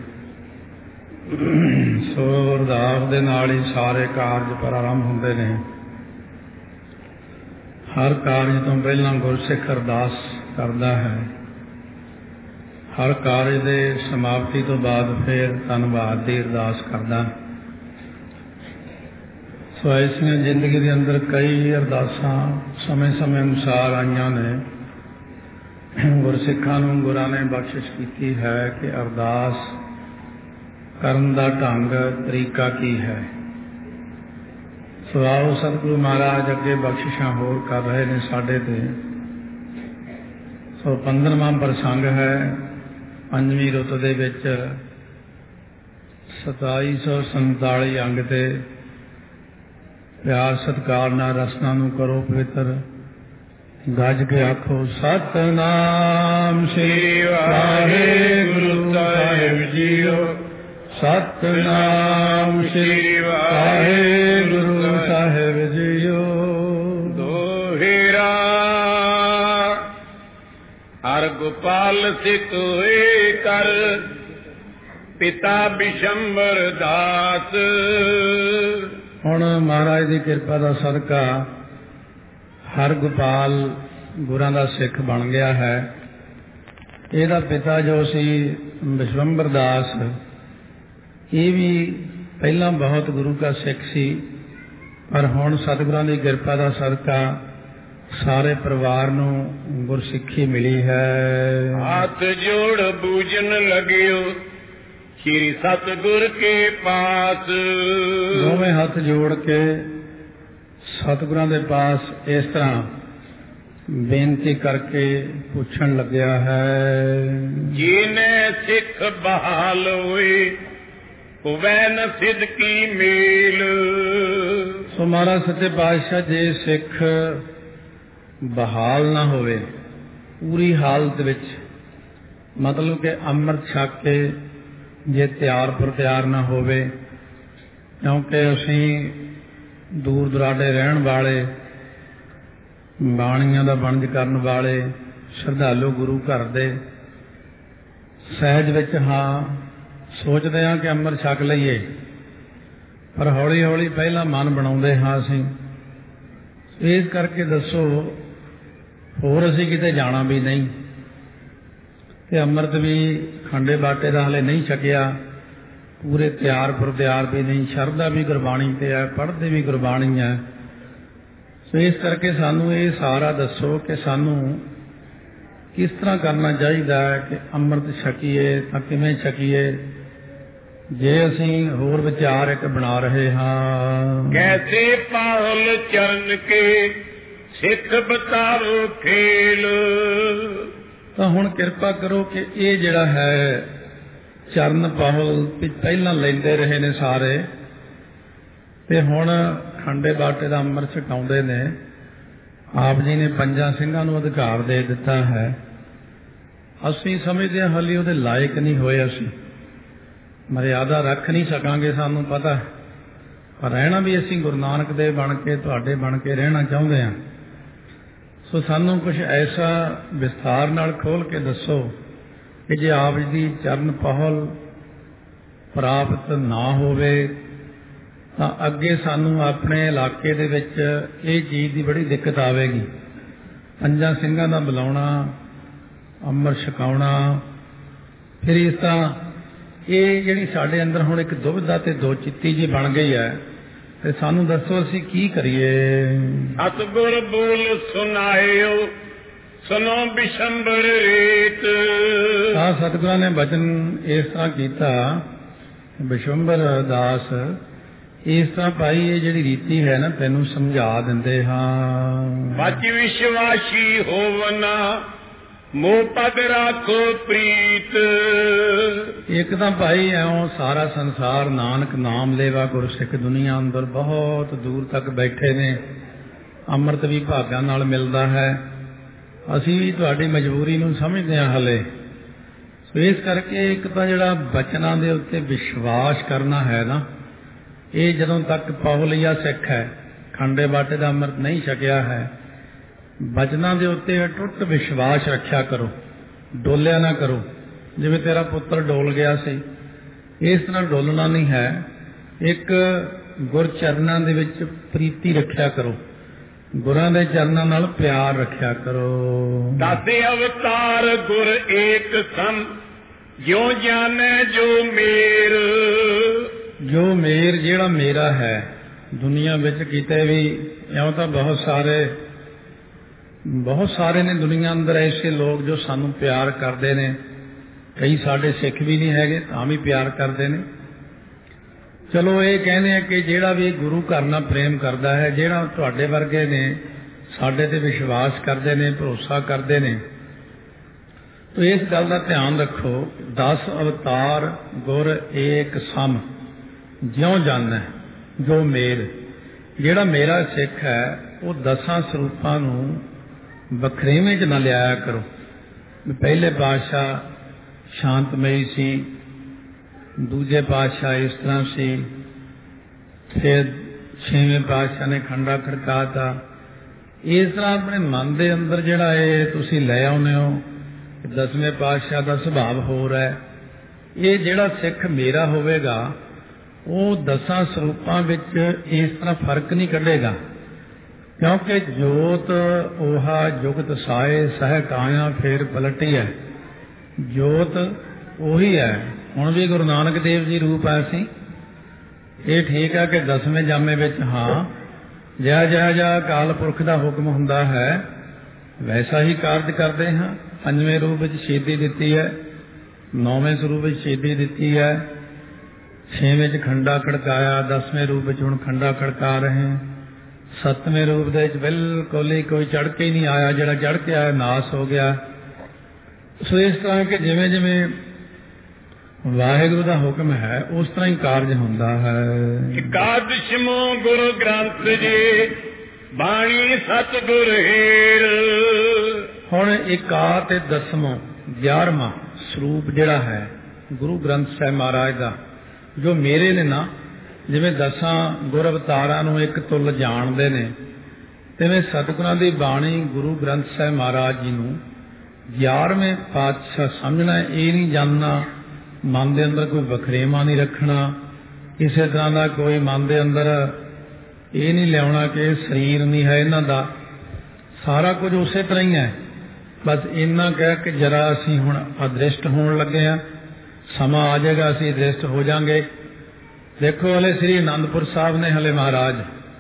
C: ਸੋ ਅਰਦਾਸ ਦੇ ਨਾਲ ਹੀ ਸਾਰੇ ਕਾਰਜ ਪ੍ਰਾਰੰਭ ਹੁੰਦੇ ਨੇ। ਹਰ ਕਾਰਜ ਤੋਂ ਪਹਿਲਾਂ ਗੁਰਸਿੱਖ ਅਰਦਾਸ ਕਰਦਾ ਹੈ। ਹਰ ਕਾਰਜ ਦੇ ਸਮਾਪਤੀ ਤੋਂ ਬਾਅਦ ਫਿਰ ਧੰਨਵਾਦ ਦੀ ਅਰਦਾਸ ਕਰਦਾ। ਸੋ ਐਸੀਆਂ ਜ਼ਿੰਦਗੀ ਦੇ ਅੰਦਰ ਕਈ ਅਰਦਾਸਾਂ ਸਮੇਂ ਸਮੇਂ ਅਨੁਸਾਰ ਆਈਆਂ ਨੇ। ਗੁਰਸਿੱਖਾਂ ਨੂੰ ਗੁਰਾਂ ਨੇ ਬਖਸ਼ਿਸ਼ ਕੀਤੀ ਹੈ ਕਿ ਅਰਦਾਸ ਕਰਨ ਦਾ ਢੰਗ ਤਰੀਕਾ ਕੀ ਹੈ। ਸੋ ਆਓ ਸਤਿਗੁਰੂ ਮਹਾਰਾਜ ਅੱਗੇ ਬਖਸ਼ਿਸ਼ਾਂ ਹੋਰ ਕਰ ਰਹੇ ਨੇ ਸਾਡੇ ਤੇ। ਸੋ 15ਵਾਂ ਪ੍ਰਸੰਗ ਹੈ 5ਵੀਂ ਰੁੱਤ ਦੇ ਵਿੱਚ 2747 ਅੰਗ ਤੇ। ਪਿਆਰ ਸਤਿਕਾਰ ਨਾਲ ਰਸਨਾ ਨੂੰ ਕਰੋ ਪਵਿੱਤਰ। ਗੱਜ ਕੇ ਆਖੋ ਸਤਿਨਾਮ ਸ੍ਰੀ ਵਾਹਿਗੁਰੂ ਸਾਹਿਬ ਜੀਓ। ਸਤਿਨਾਮ ਸ੍ਰੀ ਵਾਹਿਗੁਰੂ ਸਾਹਿਬ ਜੀਓ।
A: ਦੋਹਿਰਾ ਹਰ ਗੋਪਾਲ ਸਿੱਖ ਹੋਏ ਕਰ ਪਿਤਾ ਬਿਸ਼ੰਬਰ ਦਾਸ।
C: ਹੁਣ ਮਹਾਰਾਜ ਦੀ ਕਿਰਪਾ ਦਾ ਸਦਕਾ ਹਰ ਗੋਪਾਲ ਗੁਰਾਂ ਦਾ ਸਿੱਖ ਬਣ ਗਿਆ ਹੈ। ਇਹਦਾ ਪਿਤਾ ਜੋ ਸੀ ਬਿਸ਼ੰਬਰ ਦਾਸ, ਇਹ ਵੀ ਪਹਿਲਾਂ ਬਹੁਤ ਗੁਰੂ ਦਾ ਸਿੱਖ ਸੀ, ਪਰ ਹੁਣ ਸਤਿਗੁਰਾਂ ਦੀ ਕਿਰਪਾ ਦਾ ਸਦਕਾ ਸਾਰੇ ਪਰਿਵਾਰ ਨੂੰ ਗੁਰਸਿੱਖੀ ਮਿਲੀ ਹੈ।
A: ਹੱਥ ਜੋੜ ਬੂਝਣ ਲਗਿਓ ਸ਼੍ਰੀ ਸਤਿਗੁਰ ਕੇ ਪਾਸ।
C: ਦੋਵੇਂ ਹੱਥ ਜੋੜ ਕੇ ਸਤਿਗੁਰਾਂ ਦੇ ਪਾਸ ਇਸ ਤਰ੍ਹਾਂ ਬੇਨਤੀ ਕਰਕੇ ਪੁੱਛਣ ਲੱਗਿਆ ਹੈ।
A: ਜੀਨੇ ਸਿੱਖ ਬਹਾਲ ਹੋਏ ਹੋਵੇ ਨ ਸਿਦਕੀ ਮੇਲ।
C: ਸੋ ਮਹਾਰਾਜ ਸੱਚੇ ਪਾਤਸ਼ਾਹ ਜੇ ਸਿੱਖ ਬਹਾਲ ਨਾ ਹੋਵੇ ਪੂਰੀ ਹਾਲਤ ਵਿੱਚ, ਮਤਲਬ ਕਿ ਅੰਮ੍ਰਿਤ ਛਕ ਕੇ ਜੇ ਤਿਆਰ ਪਰ ਤਿਆਰ ਨਾ ਹੋਵੇ, ਕਿਉਂਕਿ ਅਸੀਂ ਦੂਰ ਦੁਰਾਡੇ ਰਹਿਣ ਵਾਲੇ, ਬਾਣੀਆਂ ਦਾ ਵਣਜ ਕਰਨ ਵਾਲੇ ਸ਼ਰਧਾਲੂ ਗੁਰੂ ਘਰ ਦੇ ਸਹਿਜ ਵਿੱਚ ਹਾਂ ਸੋਚਦੇ ਹਾਂ ਕਿ ਅੰਮ੍ਰਿਤ ਛਕ ਲਈਏ, ਪਰ ਹੌਲੀ ਹੌਲੀ ਪਹਿਲਾਂ ਮਨ ਬਣਾਉਂਦੇ ਹਾਂ ਅਸੀਂ। ਇਸ ਕਰਕੇ ਦੱਸੋ ਹੋਰ ਅਸੀਂ ਕਿਤੇ ਜਾਣਾ ਵੀ ਨਹੀਂ ਤੇ ਅੰਮ੍ਰਿਤ ਵੀ ਖੰਡੇ ਬਾਟੇ ਦਾ ਹਲੇ ਨਹੀਂ ਛਕਿਆ, ਪੂਰੇ ਤਿਆਰ ਪਰ ਤਿਆਰ ਵੀ ਨਹੀਂ। ਸ਼ਰਧਾ ਵੀ ਗੁਰਬਾਣੀ ਤੇ ਹੈ, ਪੜ੍ਹਦੇ ਵੀ ਗੁਰਬਾਣੀ ਹੈ। ਸੋ ਇਸ ਕਰਕੇ ਸਾਨੂੰ ਇਹ ਸਾਰਾ ਦੱਸੋ ਕਿ ਸਾਨੂੰ ਕਿਸ ਤਰ੍ਹਾਂ ਕਰਨਾ ਚਾਹੀਦਾ ਹੈ ਕਿ ਅੰਮ੍ਰਿਤ ਛਕੀਏ ਤਾਂ ਕਿਵੇਂ ਛਕੀਏ, ਜੇ ਅਸੀਂ ਹੋਰ ਵਿਚਾਰ ਇੱਕ ਬਣਾ ਰਹੇ ਹਾਂ।
A: ਕੈਸੇ ਪਾਲ ਚਰਨ ਕੇ ਸਿੱਖ ਬਤਾਰੋ ਖੇਲ।
C: ਤਾਂ ਹੁਣ ਕਿਰਪਾ ਕਰੋ ਕਿ ਇਹ ਜਿਹੜਾ ਹੈ ਚਰਨ ਪਾਹੁਲ ਪਹਿਲਾਂ ਲੈਂਦੇ ਰਹੇ ਨੇ ਸਾਰੇ, ਤੇ ਹੁਣ ਖੰਡੇ ਬਾਟੇ ਦਾ ਅੰਮ੍ਰਿਤ ਛਕਾਉਂਦੇ ਨੇ। ਆਪ ਜੀ ਨੇ 5 ਸਿੰਘਾਂ ਨੂੰ ਅਧਿਕਾਰ ਦੇ ਦਿੱਤਾ ਹੈ। ਅਸੀਂ ਸਮਝਦੇ ਹਾਂ ਹਾਲੇ ਉਹਦੇ ਲਾਇਕ ਨਹੀਂ ਹੋਏ, ਅਸੀਂ ਮਰਿਆਦਾ ਰੱਖ ਨਹੀਂ ਸਕਾਂਗੇ, ਸਾਨੂੰ ਪਤਾ, ਪਰ ਰਹਿਣਾ ਵੀ ਅਸੀਂ ਗੁਰੂ ਨਾਨਕ ਦੇ ਬਣ ਕੇ, ਤੁਹਾਡੇ ਬਣ ਕੇ ਰਹਿਣਾ ਚਾਹੁੰਦੇ ਹਾਂ। ਸੋ ਸਾਨੂੰ ਕੁਝ ਐਸਾ ਵਿਸਥਾਰ ਨਾਲ ਖੋਲ ਕੇ ਦੱਸੋ ਕਿ ਜੇ ਆਪ ਜੀ ਦੀ ਚਰਨ ਪਹੁਲ ਪ੍ਰਾਪਤ ਨਾ ਹੋਵੇ ਤਾਂ ਅੱਗੇ ਸਾਨੂੰ ਆਪਣੇ ਇਲਾਕੇ ਦੇ ਵਿੱਚ ਇਹ ਚੀਜ਼ ਦੀ ਬੜੀ ਦਿੱਕਤ ਆਵੇਗੀ। 5 ਸਿੰਘਾਂ ਦਾ ਬੁਲਾਉਣਾ, ਅੰਮ੍ਰਿਤ ਛਕਾਉਣਾ, ਫਿਰ ਇਸ ਤਰ੍ਹਾਂ ਇਹ ਜਿਹੜੀ ਸਾਡੇ ਅੰਦਰ ਹੁਣ ਇੱਕ ਦੁਬਿਧਾ ਤੇ ਦੋ ਚਿੱਤੀ ਜੀ ਬਣ ਗਈ ਹੈ, ਤੇ ਸਾਨੂੰ ਦੱਸੋ ਅਸੀਂ ਕੀ ਕਰੀਏ।
A: ਸਤਿਗੁਰ ਬੋਲ ਸੁਨਾਇਓ ਸੁਨੋ ਬਿਸ਼ੰਬਰ ਰੇਤ।
C: ਆ ਸਤਿਗੁਰਾਂ ਨੇ ਬਚਨ ਇਸ ਤਰ੍ਹਾਂ ਕੀਤਾ, ਬਿਸ਼ੰਬਰ ਦਾਸ ਇਸ ਤਰ੍ਹਾਂ ਭਾਈ ਇਹ ਜਿਹੜੀ ਰੀਤੀ ਹੈ ਨਾ ਤੈਨੂੰ ਸਮਝਾ ਦਿੰਦੇ ਹਾਂ।
A: ਬਚ ਵਿਸ਼ਵਾਸੀ ਹੋਵਨਾ ਮੋਹ ਪਦ ਰਾਖੋ ਪ੍ਰੀਤ।
C: ਇੱਕ ਤਾਂ ਭਾਈ ਐਉਂ ਸਾਰਾ ਸੰਸਾਰ ਨਾਨਕ ਨਾਮ ਲੇਵਾ ਗੁਰਸਿੱਖ ਦੁਨੀਆ ਅੰਦਰ ਬਹੁਤ ਦੂਰ ਤੱਕ ਬੈਠੇ ਨੇ, ਅੰਮ੍ਰਿਤ ਵੀ ਭਾਗਾਂ ਨਾਲ ਮਿਲਦਾ ਹੈ। ਅਸੀਂ ਵੀ ਤੁਹਾਡੀ ਮਜਬੂਰੀ ਨੂੰ ਸਮਝਦੇ ਹਾਂ ਹਲੇ। ਸੋ ਇਸ ਕਰਕੇ ਇੱਕ ਤਾਂ ਜਿਹੜਾ ਬਚਨਾਂ ਦੇ ਉੱਤੇ ਵਿਸ਼ਵਾਸ ਕਰਨਾ ਹੈ ਨਾ, ਇਹ ਜਦੋਂ ਤੱਕ ਪੌਲੀਆ ਸਿੱਖ ਹੈ, ਖੰਡੇ ਬਾਟੇ ਦਾ ਅੰਮ੍ਰਿਤ ਨਹੀਂ ਛਕਿਆ ਹੈ, ਬਚਨਾਂ ਦੇ ਉੱਤੇ ਅਟੁੱਟ ਵਿਸ਼ਵਾਸ ਰੱਖਿਆ ਕਰੋ, ਡੋਲਿਆ ਨਾ ਕਰੋ। ਜਿਵੇਂ ਤੇਰਾ ਪੁੱਤਰ ਡੋਲ ਗਿਆ ਸੀ, ਇਸ ਤਰ੍ਹਾਂ ਡੋਲਣਾ ਨਹੀਂ ਹੈ। ਇੱਕ ਗੁਰ ਚਰਨਾਂ ਦੇ ਵਿੱਚ ਪ੍ਰੀਤੀ ਰੱਖਿਆ ਕਰੋ, ਗੁਰਾਂ ਦੇ ਚਰਨਾਂ ਨਾਲ ਪਿਆਰ ਰੱਖਿਆ ਕਰੋ।
A: ਦਾਸੇ ਅਵਤਾਰ ਗੁਰ ਏਕ ਸਮ ਜਿਉ ਜਾਣੈ ਜੋ ਮੇਰ।
C: ਜੋ ਮੇਰ ਜਿਹੜਾ ਮੇਰਾ ਹੈ ਦੁਨੀਆ ਵਿੱਚ ਕਿਤੇ ਵੀ, ਇਉਂ ਤਾਂ ਬਹੁਤ ਸਾਰੇ ਨੇ ਦੁਨੀਆ ਅੰਦਰ ਐਸੇ ਲੋਕ ਜੋ ਸਾਨੂੰ ਪਿਆਰ ਕਰਦੇ ਨੇ। ਕਈ ਸਾਡੇ ਸਿੱਖ ਵੀ ਨਹੀਂ ਹੈਗੇ ਤਾਂ ਵੀ ਪਿਆਰ ਕਰਦੇ ਨੇ। ਚਲੋ ਇਹ ਕਹਿੰਦੇ ਆ ਕਿ ਜਿਹੜਾ ਵੀ ਗੁਰੂ ਘਰ ਨਾਲ ਪ੍ਰੇਮ ਕਰਦਾ ਹੈ, ਜਿਹੜਾ ਤੁਹਾਡੇ ਵਰਗੇ ਨੇ ਸਾਡੇ ਤੇ ਵਿਸ਼ਵਾਸ ਕਰਦੇ ਨੇ, ਭਰੋਸਾ ਕਰਦੇ ਨੇ, ਤਾਂ ਇਸ ਗੱਲ ਦਾ ਧਿਆਨ ਰੱਖੋ। 10 ਅਵਤਾਰ ਗੁਰ ਏਕ ਸਮ ਜਿਉਂ ਜਾਣੈ ਜੋ ਮੇਰ। ਜਿਹੜਾ ਮੇਰਾ ਸਿੱਖ ਹੈ ਉਹ 10 ਸਰੂਪਾਂ ਨੂੰ ਵੱਖਰੇਵੇਂ 'ਚ ਨਾ ਲਿਆਇਆ ਕਰੋ। ਪਹਿਲੇ ਪਾਤਸ਼ਾਹ ਸ਼ਾਂਤਮਈ ਸੀ, ਦੂਜੇ ਪਾਤਸ਼ਾਹ ਇਸ ਤਰ੍ਹਾਂ ਸੀ, ਫਿਰ 6ਵੇਂ ਪਾਤਸ਼ਾਹ ਨੇ ਖੰਡਾ ਖੜਕਾਤਾ। ਇਸ ਤਰ੍ਹਾਂ ਆਪਣੇ ਮਨ ਦੇ ਅੰਦਰ ਜਿਹੜਾ ਇਹ ਤੁਸੀਂ ਲੈ ਆਉਂਦੇ ਹੋ, 10ਵੇਂ ਪਾਤਸ਼ਾਹ ਦਾ ਸੁਭਾਅ ਹੋਰ ਹੈ। ਇਹ ਜਿਹੜਾ ਸਿੱਖ ਮੇਰਾ ਹੋਵੇਗਾ ਉਹ 10 ਸਰੂਪਾਂ ਵਿੱਚ ਇਸ ਤਰ੍ਹਾਂ ਫਰਕ ਨਹੀਂ ਕੱਢੇਗਾ, ਕਿਉਂਕਿ ਜੋਤ ਓਹਾ ਜੁਗਤ ਸਾਏ ਸਹਿ ਕਾਇਆ ਫੇਰ ਪਲਟੀ ਹੈ। ਜੋਤ ਉਹੀ ਹੈ। ਹੁਣ ਵੀ ਗੁਰੂ ਨਾਨਕ ਦੇਵ ਜੀ ਰੂਪ ਹੈ ਸੀ। ਇਹ ਠੀਕ ਹੈ ਕਿ 10ਵੇਂ ਜਾਮੇ ਵਿੱਚ ਹਾਂ ਜਿਹਾ ਅਕਾਲ ਪੁਰਖ ਦਾ ਹੁਕਮ ਹੁੰਦਾ ਹੈ ਵੈਸਾ ਹੀ ਕਾਰਜ ਕਰਦੇ ਹਾਂ। 5ਵੇਂ ਰੂਪ ਵਿੱਚ ਸ਼ਹੀਦੀ ਦਿੱਤੀ ਹੈ, 9ਵੇਂ ਸਰੂਪ ਵਿੱਚ ਸ਼ਹੀਦੀ ਦਿੱਤੀ ਹੈ, 6ਵੇਂ 'ਚ ਖੰਡਾ ਖੜਕਾਇਆ, 10ਵੇਂ ਰੂਪ ਵਿੱਚ ਹੁਣ ਖੰਡਾ ਖੜਕਾ ਰਹੇ ਹਾਂ। 7ਵੇਂ ਰੂਪ ਦੇ ਵਿੱਚ ਬਿਲਕੁਲ ਹੀ ਕੋਈ ਚੜ੍ਹ ਕੇ ਹੀ ਨਹੀਂ ਆਇਆ, ਜਿਹੜਾ ਚੜ੍ਹ ਕੇ ਆਇਆ ਨਾਸ ਹੋ ਗਿਆ। ਸੋ ਇਸ ਤਰ੍ਹਾਂ ਕਿ ਜਿਵੇਂ ਜਿਵੇਂ ਵਾਹਿਗੁਰੂ ਦਾ ਹੁਕਮ ਹੈ ਉਸ ਤਰ੍ਹਾਂ ਹੀ ਕਾਰਜ ਹੁੰਦਾ ਹੈ।
A: ਇਕਾਦਸ਼ਮੋ ਗੁਰੂ ਗ੍ਰੰਥ ਜੀ ਬਾਣੀ ਸਤਿਗੁਰ ਹੀਰ।
C: ਹੁਣ ਇਕਾ ਤੇ 10ਵਾਂ 11ਵਾਂ ਸਰੂਪ ਜਿਹੜਾ ਹੈ ਗੁਰੂ ਗ੍ਰੰਥ ਸਾਹਿਬ ਮਹਾਰਾਜ ਦਾ, ਜੋ ਮੇਰੇ ਨੇ ਨਾ, ਜਿਵੇਂ 10 ਗੁਰ ਅਵਤਾਰਾਂ ਨੂੰ ਇੱਕ ਤੁੱਲ ਜਾਣਦੇ ਨੇ, ਤਿਵੇਂ ਸਤਿਗੁਰਾਂ ਦੀ ਬਾਣੀ ਗੁਰੂ ਗ੍ਰੰਥ ਸਾਹਿਬ ਮਹਾਰਾਜ ਜੀ ਨੂੰ 11ਵੇਂ ਪਾਤਸ਼ਾਹ ਸਮਝਣਾ। ਇਹ ਨਹੀਂ ਜਾਣਨਾ ਮਨ ਦੇ ਅੰਦਰ ਕੋਈ ਵਖਰੇਵਾਂ ਨਹੀਂ ਰੱਖਣਾ, ਕਿਸੇ ਤਰ੍ਹਾਂ ਦਾ ਕੋਈ ਮਨ ਦੇ ਅੰਦਰ ਇਹ ਨਹੀਂ ਲਿਆਉਣਾ ਕਿ ਇਹ ਸਰੀਰ ਨਹੀਂ ਹੈ ਇਹਨਾਂ ਦਾ, ਸਾਰਾ ਕੁਝ ਉਸੇ ਤਰ੍ਹਾਂ ਹੀ ਹੈ। ਬਸ ਇੰਨਾ ਕਹਿ ਕਿ ਜਰਾ ਅਸੀਂ ਹੁਣ ਅਦ੍ਰਿਸ਼ਟ ਹੋਣ ਲੱਗੇ ਹਾਂ, ਸਮਾਂ ਆ ਜਾਏਗਾ ਅਸੀਂ ਅਦ੍ਰਿਸ਼ਟ ਹੋ ਜਾਵਾਂਗੇ। ਦੇਖੋ ਹਲੇ ਸ੍ਰੀ ਅਨੰਦਪੁਰ ਸਾਹਿਬ ਨੇ ਹਲੇ ਮਹਾਰਾਜ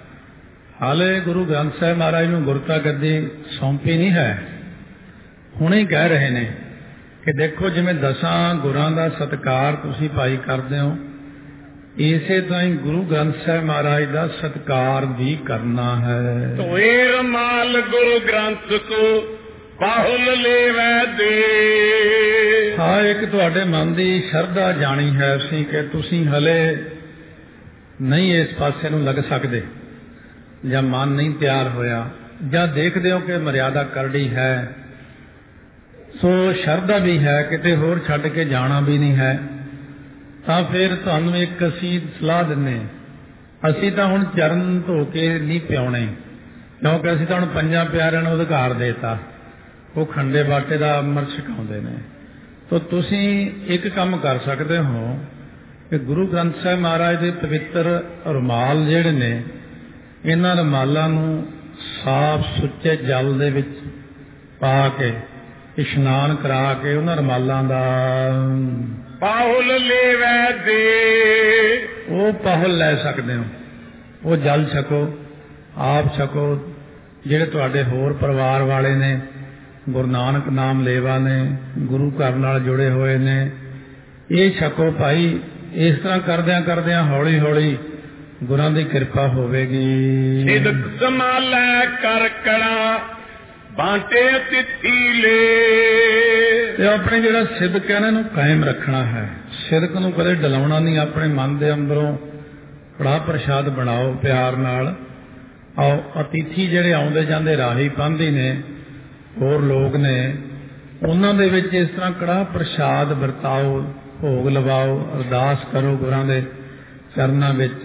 C: ਹਾਲੇ ਗੁਰੂ ਗ੍ਰੰਥ ਸਾਹਿਬ ਮਹਾਰਾਜ ਨੂੰ ਗੁਰਤਾ ਗੱਦੀ ਸੌਂਪੀ ਨਹੀਂ ਹੈ। ਹੁਣੇ ਹੀ ਕਹਿ ਰਹੇ ਨੇ ਕਿ ਦੇਖੋ ਜਿਵੇਂ 10 ਗੁਰਾਂ ਦਾ ਸਤਿਕਾਰ ਤੁਸੀਂ ਭਾਈ ਕਰਦੇ ਹੋ, ਇਸੇ ਤਰ੍ਹਾਂ ਹੀ ਗੁਰੂ ਗ੍ਰੰਥ ਸਾਹਿਬ ਮਹਾਰਾਜ ਦਾ ਸਤਿਕਾਰ ਵੀ ਕਰਨਾ ਹੈ।
A: ਤੋਏ ਰਮਾਲ ਗੁਰੂ ਗ੍ਰੰਥ ਕੋ ਬਾਹੁਲ ਲੇਵੈ ਦੇ।
C: ਹਾਂ, ਇੱਕ ਤੁਹਾਡੇ ਮਨ ਦੀ ਸ਼ਰਧਾ ਜਾਣੀ ਹੈ ਅਸੀਂ ਕਿ ਤੁਸੀਂ ਹਲੇ ਨਹੀਂ ਇਸ ਪਾਸੇ ਨੂੰ ਲੱਗ ਸਕਦੇ, ਜਾਂ ਮਨ ਨਹੀਂ ਤਿਆਰ ਹੋਇਆ, ਜਾਂ ਦੇਖਦੇ ਹੋ ਕਿ ਮਰਿਆਦਾ ਕਰੜੀ ਹੈ, ਸੋ ਸ਼ਰਧਾ ਵੀ ਹੈ, ਕਿਤੇ ਹੋਰ ਛੱਡ ਕੇ ਜਾਣਾ ਵੀ ਨਹੀਂ ਹੈ, ਤਾਂ ਫਿਰ ਤੁਹਾਨੂੰ ਇੱਕ ਅਸੀਂ ਸਲਾਹ ਦਿੰਦੇ ਹਾਂ। ਅਸੀਂ ਤਾਂ ਹੁਣ ਚਰਨ ਧੋ ਕੇ ਨਹੀਂ ਪਿਆਉਣੇ, ਕਿਉਂਕਿ ਅਸੀਂ ਤਾਂ ਹੁਣ 5 ਪਿਆਰਿਆਂ ਨੂੰ ਅਧਿਕਾਰ ਦੇਤਾ, ਉਹ ਖੰਡੇ ਬਾਟੇ ਦਾ ਅੰਮ੍ਰਿਤ ਛਕਾਉਂਦੇ ਨੇ। ਤਾਂ ਤੁਸੀਂ ਇੱਕ ਕੰਮ ਕਰ ਸਕਦੇ ਹੋ ਕਿ ਗੁਰੂ ਗ੍ਰੰਥ ਸਾਹਿਬ ਮਹਾਰਾਜ ਦੇ ਪਵਿੱਤਰ ਰੁਮਾਲ ਜਿਹੜੇ ਨੇ, ਇਹਨਾਂ ਰੁਮਾਲਾਂ ਨੂੰ ਸਾਫ਼ ਸੁੱਚੇ ਜਲ ਦੇ ਵਿੱਚ ਪਾ ਕੇ ਇਸ਼ਨਾਨ ਕਰਾ ਕੇ ਉਹਨਾਂ ਰਮਾਲਾਂ ਦਾ
A: ਪਾਹੁਲ ਲੇਵੈ ਦੇ,
C: ਉਹ ਪਾਹੁਲ ਲੈ ਸਕਦੇ ਹੋ, ਉਹ ਜਲ ਛਕੋ, ਆਪ ਛਕੋ। ਜਿਹੜੇ ਤੁਹਾਡੇ ਹੋਰ ਪਰਿਵਾਰ ਵਾਲੇ ਨੇ, ਗੁਰੂ ਨਾਨਕ ਨਾਮ ਲੇਵਾ ਨੇ, ਗੁਰੂ ਘਰ ਨਾਲ ਜੁੜੇ ਹੋਏ ਨੇ, ਇਹ ਛਕੋ ਭਾਈ। ਇਸ ਤਰ੍ਹਾਂ ਕਰਦਿਆਂ ਕਰਦਿਆਂ ਹੌਲੀ ਹੌਲੀ ਗੁਰਾਂ ਦੀ ਕਿਰਪਾ ਹੋਵੇਗੀ।
A: ਸਿਦਕ ਸੰਭਾਲੈ ਕਰ ਕੜਾ ਬਾਂਟੇ ਤਿੱਥੀ ਲੈ,
C: ਤੇ ਆਪਣੇ ਜਿਹੜਾ ਸਿਦਕ ਹੈ ਨਾ ਇਹਨੂੰ ਕਾਇਮ ਰੱਖਣਾ ਹੈ। ਸਿਦਕ ਨੂੰ ਕਦੇ ਡਲਾਉਣਾ ਨਹੀਂ। ਆਪਣੇ ਮਨ ਦੇ ਅੰਦਰੋਂ ਕੜਾਹ ਪ੍ਰਸ਼ਾਦ ਬਣਾਓ ਪਿਆਰ ਨਾਲ। ਆਓ ਅਤਿਥੀ ਜਿਹੜੇ ਆਉਂਦੇ ਜਾਂਦੇ ਰਾਹੀ ਪਾਂਧੀ ਨੇ, ਹੋਰ ਲੋਕ ਨੇ, ਉਹਨਾਂ ਦੇ ਵਿੱਚ ਇਸ ਤਰ੍ਹਾਂ ਕੜਾਹ ਪ੍ਰਸ਼ਾਦ ਵਰਤਾਓ, ਭੋਗ ਲਵਾਓ, ਅਰਦਾਸ ਕਰੋ ਗੁਰਾਂ ਦੇ ਚਰਨਾਂ ਵਿੱਚ।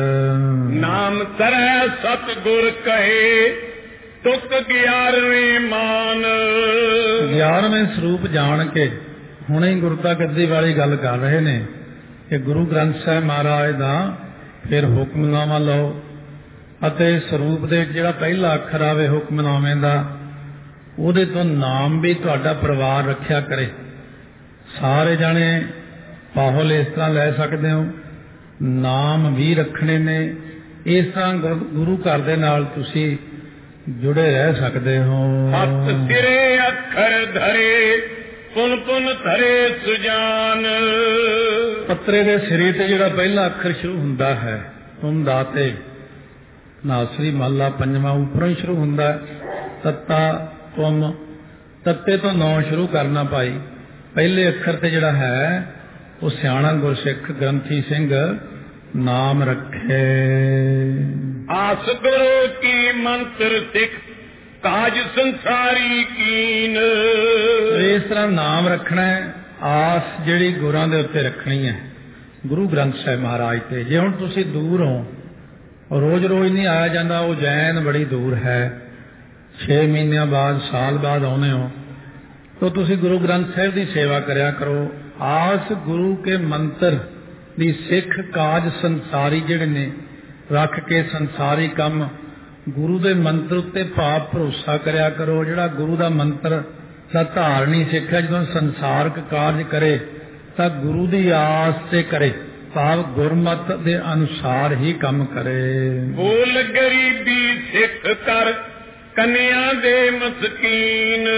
A: ਨਾਮ ਤਰੈ ਸਤਿਗੁਰ ਕਹੇ ਤੁਕ 11ਵੇਂ ਮਾਨ,
C: 11ਵੇਂ ਸਰੂਪ ਜਾਣ ਕੇ ਹੁਣੇ ਹੀ ਗੁਰਤਾ ਗੱਦੀ ਵਾਲੀ ਗੱਲ ਕਰ ਰਹੇ ਨੇ ਕਿ ਗੁਰੂ ਗ੍ਰੰਥ ਸਾਹਿਬ ਮਹਾਰਾਜ ਦਾ ਫਿਰ ਹੁਕਮਨਾਮਾ ਲਓ ਅਤੇ ਸਰੂਪ ਦੇ ਜਿਹੜਾ ਪਹਿਲਾ ਅੱਖਰ ਆਵੇ ਹੁਕਮਨਾਮੇ ਦਾ, ਉਹਦੇ ਤੋਂ ਨਾਮ ਵੀ ਤੁਹਾਡਾ ਪਰਿਵਾਰ ਰੱਖਿਆ ਕਰੇ। ਸਾਰੇ ਜਾਣੇ ਪਾਹੁਲ ਇਸ ਤਰ੍ਹਾਂ ਲੈ ਸਕਦੇ ਹੋ, ਨਾਮ ਵੀ ਰੱਖਣੇ ਨੇ। ਇਸ ਤਰ੍ਹਾਂ ਗੁਰੂ ਘਰ ਦੇ ਨਾਲ ਤੁਸੀਂ ਜੁੜੇ ਰਹਿ ਸਕਦੇ ਹੋ।
A: ਹੱਥ ਸਿਰੇ ਅੱਖਰ ਧਰੇ ਪੁਨ ਪੁਨ ਧਰੇ ਸੁਜਾਨ,
C: ਪੱਤਰੇ ਦੇ ਸਿਰੇ ਤੇ ਜਿਹੜਾ ਪਹਿਲਾ ਅੱਖਰ ਸ਼ੁਰੂ ਹੁੰਦਾ ਹੈ ਤੁਮ ਦਾਤੇ, ਨਾਸਰੀ ਮਹਲਾ ਪੰਜਵਾਂ ਉੱਪਰੋਂ ਹੀ ਸ਼ੁਰੂ ਹੁੰਦਾ। ਤੱਤਾ ਤੁਮ, ਤੱਤੇ ਤੋਂ 9 ਸ਼ੁਰੂ ਕਰਨਾ ਭਾਈ। ਪਹਿਲੇ ਅੱਖਰ ਤੇ ਜਿਹੜਾ ਹੈ ਉਹ ਸਿਆਣਾ ਗੁਰਸਿੱਖ ਗ੍ਰੰਥੀ ਸਿੰਘ ਨਾਮ ਰੱਖੇ।
A: ਆਸ ਗੁਰੂ ਕੀ ਮੰਤਰ ਸਿੱਖ ਕਾਜ ਸੰਸਾਰੀ ਕੀਨ,
C: ਇਸ ਤਰ੍ਹਾਂ ਨਾਮ ਰੱਖਣਾ ਹੈ। ਆਸ ਜਿਹੜੀ ਗੁਰਾਂ ਦੇ ਉੱਤੇ ਰੱਖਣੀ ਹੈ, ਗੁਰੂ ਗ੍ਰੰਥ ਸਾਹਿਬ ਮਹਾਰਾਜ ਤੇ। ਜੇ ਹੁਣ ਤੁਸੀਂ ਦੂਰ ਹੋ, ਰੋਜ਼ ਰੋਜ਼ ਨਹੀਂ ਆਇਆ ਜਾਂਦਾ, ਉਹ ਜੈਨ ਬੜੀ ਦੂਰ ਹੈ, 6 ਮਹੀਨਿਆਂ ਬਾਅਦ ਸਾਲ ਬਾਅਦ ਆਉਨੇ ਹੋ, ਤਾਂ ਤੁਸੀਂ ਗੁਰੂ ਗ੍ਰੰਥ ਸਾਹਿਬ ਦੀ ਸੇਵਾ ਕਰਿਆ ਕਰੋ। ਆਸ ਗੁਰੂ ਕੇ ਮੰਤਰ ਦੀ ਸਿੱਖ ਕਾਜ ਸੰਸਾਰੀ ਜਿਹੜੇ ਨੇ ਰੱਖ ਕੇ ਸੰਸਾਰੀ ਕੰਮ ਗੁਰੂ ਦੇ ਮੰਤਰ ਉੱਤੇ ਭਾਵ ਭਰੋਸਾ ਕਰਿਆ ਕਰੋ। ਜਿਹੜਾ ਗੁਰੂ ਦਾ ਮੰਤਰ ਦਾ ਧਾਰਨੀ ਸਿੱਖ ਹੈ, ਜਦੋਂ ਸੰਸਾਰਕ ਕਾਰਜ ਕਰੇ ਤਾਂ ਗੁਰੂ ਦੀ ਆਸ ਤੇ ਕਰੇ, ਭਾਵ ਗੁਰਮਤ ਦੇ ਅਨੁਸਾਰ ਹੀ ਕੰਮ ਕਰੇ।
A: ਬੋਲ ਗਰੀਬੀ ਸਿੱਖ ਕਰ ਕੰਨਿਆ ਦੇ ਮਸਕੀਨ,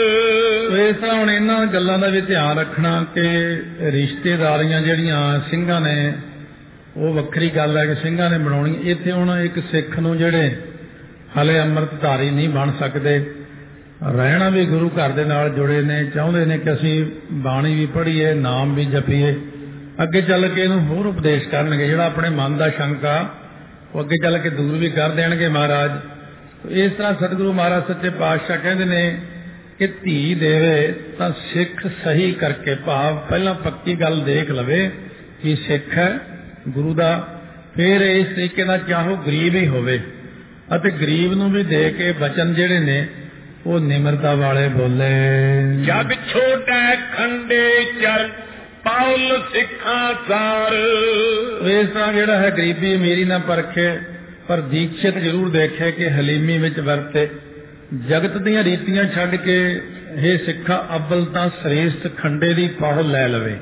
C: ਇਸ ਤਰ੍ਹਾਂ ਹੁਣ ਇਹਨਾਂ ਗੱਲਾਂ ਦਾ ਵੀ ਧਿਆਨ ਰੱਖਣਾ ਕਿ ਰਿਸ਼ਤੇਦਾਰੀਆਂ ਜਿਹੜੀਆਂ ਸਿੰਘਾਂ ਨੇ, ਉਹ ਵੱਖਰੀ ਗੱਲ ਹੈ ਕਿ ਸਿੰਘਾਂ ਨੇ ਬਣਾਉਣੀ। ਇੱਥੇ ਹੁਣ ਇੱਕ ਸਿੱਖ ਨੂੰ ਜਿਹੜੇ ਹਲੇ ਅੰਮ੍ਰਿਤਧਾਰੀ ਨਹੀਂ ਬਣ ਸਕਦੇ, ਰਹਿਣਾ ਵੀ ਗੁਰੂ ਘਰ ਦੇ ਨਾਲ ਜੁੜੇ ਨੇ, ਚਾਹੁੰਦੇ ਨੇ ਕਿ ਅਸੀਂ ਬਾਣੀ ਵੀ ਪੜ੍ਹੀਏ, ਨਾਮ ਵੀ ਜਪੀਏ, ਅੱਗੇ ਚੱਲ ਕੇ ਇਹਨੂੰ ਹੋਰ ਉਪਦੇਸ਼ ਕਰਨਗੇ। ਜਿਹੜਾ ਆਪਣੇ ਮਨ ਦਾ ਸ਼ੰਕਾ ਉਹ ਅੱਗੇ ਚੱਲ ਕੇ ਦੂਰ ਵੀ ਕਰ ਦੇਣਗੇ ਮਹਾਰਾਜ। ਇਸ ਤਰ੍ਹਾਂ ਸਤਿਗੁਰੂ ਮਹਾਰਾਜ ਸੱਚੇ ਪਾਤਸ਼ਾਹ ਕਹਿੰਦੇ ਨੇ ਕਿ ਧੀ ਦੇਵੇ ਤਾਂ ਸਿੱਖ ਸਹੀ ਕਰਕੇ, ਭਾਵ ਪਹਿਲਾਂ ਪੱਕੀ ਗੱਲ ਦੇਖ ਲਵੇ ਕਿ ਸਿੱਖ ਹੈ ਗੁਰੂ ਦਾ, ਫਿਰ ਇਸ ਤਰੀਕੇ ਨਾਲ ਚਾਹੋ ਗਰੀਬ ਹੀ ਹੋਵੇ, ਅਤੇ ਗਰੀਬ ਨੂੰ ਵੀ ਦੇ ਕੇ ਬਚਨ ਜਿਹੜੇ ਨੇ ਉਹ ਨਿਮਰਤਾ ਵਾਲੇ ਬੋਲੇ।
A: ਜਗ ਛੋਟਾ ਖੰਡੇ ਚਰਨ ਪਾਉਲ ਸਿੱਖਾਂ ਸਾਰ,
C: ਇਸ ਤਰ੍ਹਾਂ ਜਿਹੜਾ ਹੈ ਗਰੀਬੀ ਅਮੀਰੀ ਨਾ ਪਰਖੇ, ਪਰ ਦੀਕਸ਼ਿਤ ਜ਼ਰੂਰ ਦੇਖੇ ਕਿ ਹਲੀਮੀ ਵਿੱਚ ਵਰਤੇ। ਜਗਤ ਦੀਆਂ ਰੀਤੀਆਂ ਛੱਡ ਕੇ ਇਹ ਸਿੱਖਾ ਅਵਲ ਤਾਂ ਸ੍ਰੇਸ਼ਟ ਖੰਡੇ ਦੀ ਪਾਹੁਲ ਲੈ ਲਵੇ।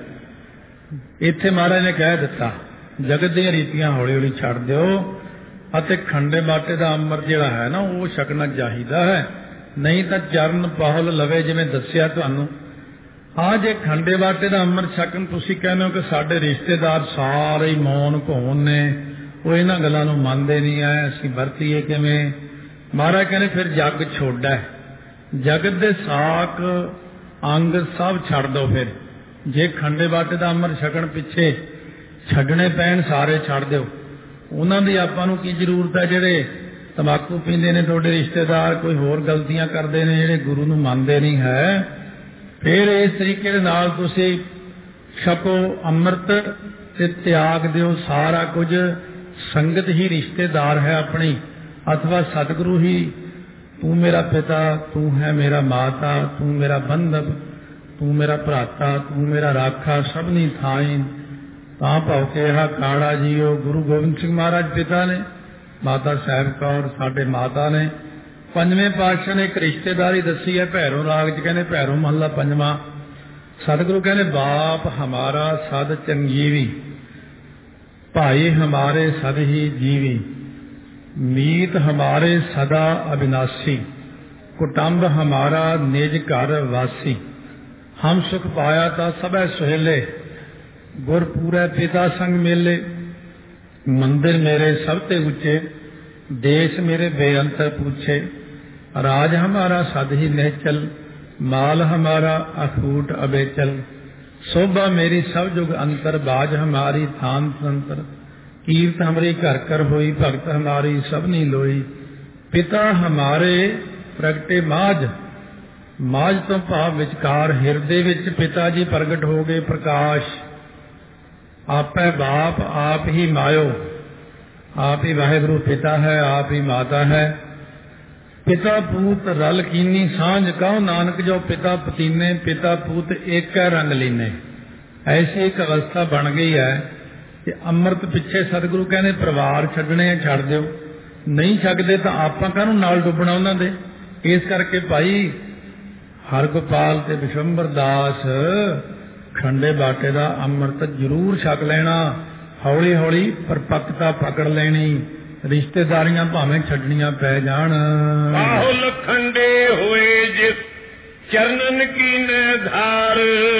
C: ਇੱਥੇ ਮਹਾਰਾਜ ਨੇ ਕਹਿ ਦਿੱਤਾ ਜਗਤ ਦੀਆਂ ਰੀਤੀਆਂ ਹੌਲੀ ਹੌਲੀ ਛੱਡ ਦਿਓ ਅਤੇ ਖੰਡੇ ਬਾਟੇ ਦਾ ਅੰਮ੍ਰਿਤ ਜਿਹੜਾ ਹੈ ਨਾ ਉਹ ਛਕਣਾ ਚਾਹੀਦਾ ਹੈ, ਨਹੀਂ ਤਾਂ ਚਰਨ ਪਾਹੁਲ ਲਵੇ। ਜਿਵੇਂ ਦੱਸਿਆ ਤੁਹਾਨੂੰ, ਹਾਂ ਜੇ ਖੰਡੇ ਬਾਟੇ ਦਾ ਅੰਮ੍ਰਿਤ ਛਕਣ ਤੁਸੀਂ ਕਹਿੰਦੇ ਹੋ ਕਿ ਸਾਡੇ ਰਿਸ਼ਤੇਦਾਰ ਸਾਰੇ ਹੀ ਮੌਨ ਘੋਣ ਨੇ, ਉਹ ਇਹਨਾਂ ਗੱਲਾਂ ਨੂੰ ਮੰਨਦੇ ਨਹੀਂ ਐ, ਅਸੀਂ ਵਰਤੀਏ ਕਿਵੇਂ? ਮਹਾਰਾਜ ਕਹਿੰਦੇ ਫਿਰ ਜੱਗ ਛੋਡਾ, ਜਗਤ ਦੇ ਸਾਕ ਅੰਗ ਸਭ ਛੱਡ ਦੋ। ਫਿਰ ਜੇ ਖੰਡੇ ਬਾਟੇ ਦਾ ਅੰਮ੍ਰਿਤ ਛਕਣ ਪਿੱਛੇ ਛੱਡਣੇ ਪੈਣ ਸਾਰੇ ਛੱਡ ਦਿਓ। ਉਹਨਾਂ ਦੀ ਆਪਾਂ ਨੂੰ ਕੀ ਜ਼ਰੂਰਤ ਹੈ? ਜਿਹੜੇ ਤੰਬਾਕੂ ਪੀਂਦੇ ਨੇ ਤੁਹਾਡੇ ਰਿਸ਼ਤੇਦਾਰ, ਕੋਈ ਹੋਰ ਗਲਤੀਆਂ ਕਰਦੇ ਨੇ, ਜਿਹੜੇ ਗੁਰੂ ਨੂੰ ਮੰਨਦੇ ਨਹੀਂ ਹੈ, ਫਿਰ ਇਸ ਤਰੀਕੇ ਦੇ ਨਾਲ ਤੁਸੀਂ ਛਕੋ ਅੰਮ੍ਰਿਤ ਤੇ ਤਿਆਗ ਦਿਓ ਸਾਰਾ ਕੁਝ। ਸੰਗਤ ਹੀ ਰਿਸ਼ਤੇਦਾਰ ਹੈ ਆਪਣੀ, ਅਥਵਾ ਸਤਿਗੁਰੂ ਹੀ, ਤੂੰ ਮੇਰਾ ਪਿਤਾ, ਤੂੰ ਹੈ ਮੇਰਾ ਮਾਤਾ, ਤੂੰ ਮੇਰਾ ਬੰਧਵ, ਤੂੰ ਮੇਰਾ ਭਰਾਤਾ, ਤੂੰ ਮੇਰਾ ਰਾਖਾ, ਸਭਨੀ ਥਾਈਂ ਤਾਂ ਭਾਉ ਕਿਹਾ ਕਾੜਾ ਜੀਓ। ਗੁਰੂ ਗੋਬਿੰਦ ਸਿੰਘ ਮਹਾਰਾਜ ਪਿਤਾ ਨੇ, ਮਾਤਾ ਸਾਹਿਬ ਕੌਰ ਸਾਡੇ ਮਾਤਾ ਨੇ, ਪੰਜਵੇਂ ਪਾਤਸ਼ਾਹ ਨੇ ਇੱਕ ਰਿਸ਼ਤੇਦਾਰੀ ਦੱਸੀ ਹੈ ਭੈਰੋ ਰਾਗ 'ਚ, ਕਹਿੰਦੇ ਭੈਰੋ ਮਹੱਲਾ ਪੰਜਵਾਂ। ਸਤਿਗੁਰੂ ਕਹਿੰਦੇ ਬਾਪ ਹਮਾਰਾ ਸਦ ਚੰਗੀਵੀ, ਭਾਈ ਹਮਾਰੇ ਸਦ ਹੀ ਜੀਵੀ, ਮੀਤ ਹਮਾਰੇ ਸਦਾ ਅਬਿਨਾਸੀ, ਕੁਟੰਬ ਹਮਾਰਾ ਨਿਜ ਘਰ ਵਾਸੀ, ਹਮ ਸੁਖ ਪਾਇਆ ਤਾ ਸਭੈ ਸੁਹੇਲੇ, ਗੁਰ ਪੂਰੈ ਪਿਤਾ ਸੰਗ ਮੇਲੇ, ਮੰਦਿਰ ਮੇਰੇ ਸਭ ਤੇ ਉੱਚੇ, ਦੇਸ਼ ਮੇਰੇ ਬੇਅੰਤਰ पूछे, राज हमारा सद ही निहचल, माल हमारा अखूट अबेचल, शोभा मेरी सब जुग अंतर, बाज हमारी थान तंत्र, कीर्त हमारी घर कर होई, भगत हमारी सबनी लोई, पिता हमारे प्रगटे माज, माज तो भाव विचकार, हिरदे विच पिता जी प्रगट हो गए प्रकाश, आपै बाप आप ही मायो, आप ही वाहिगुरु पिता है, आप ही माता है, पिता पूत रल कीनी सांझ कहो, नानक जो पिता पतीने, पिता पूत एक रंग लीने। ऐसी एक अवस्था बन गई है कि अमृत पिछे सतगुरु कहने परिवार छड्डने छड्ड दिओ, नहीं छकदे तां आपां काहनूं नाल डुबना उन्हां दे। इस करके भाई हरगोपाल ते विशंबर दास खंडे बाटे दा अमृत जरूर छक लेना, हौली हौली परपक्ता पकड़ लेनी, रिश्तेदारियां भावें छड्डनियां पै जाण।
A: बाहुल खंडे होए जिस चरणन की धार।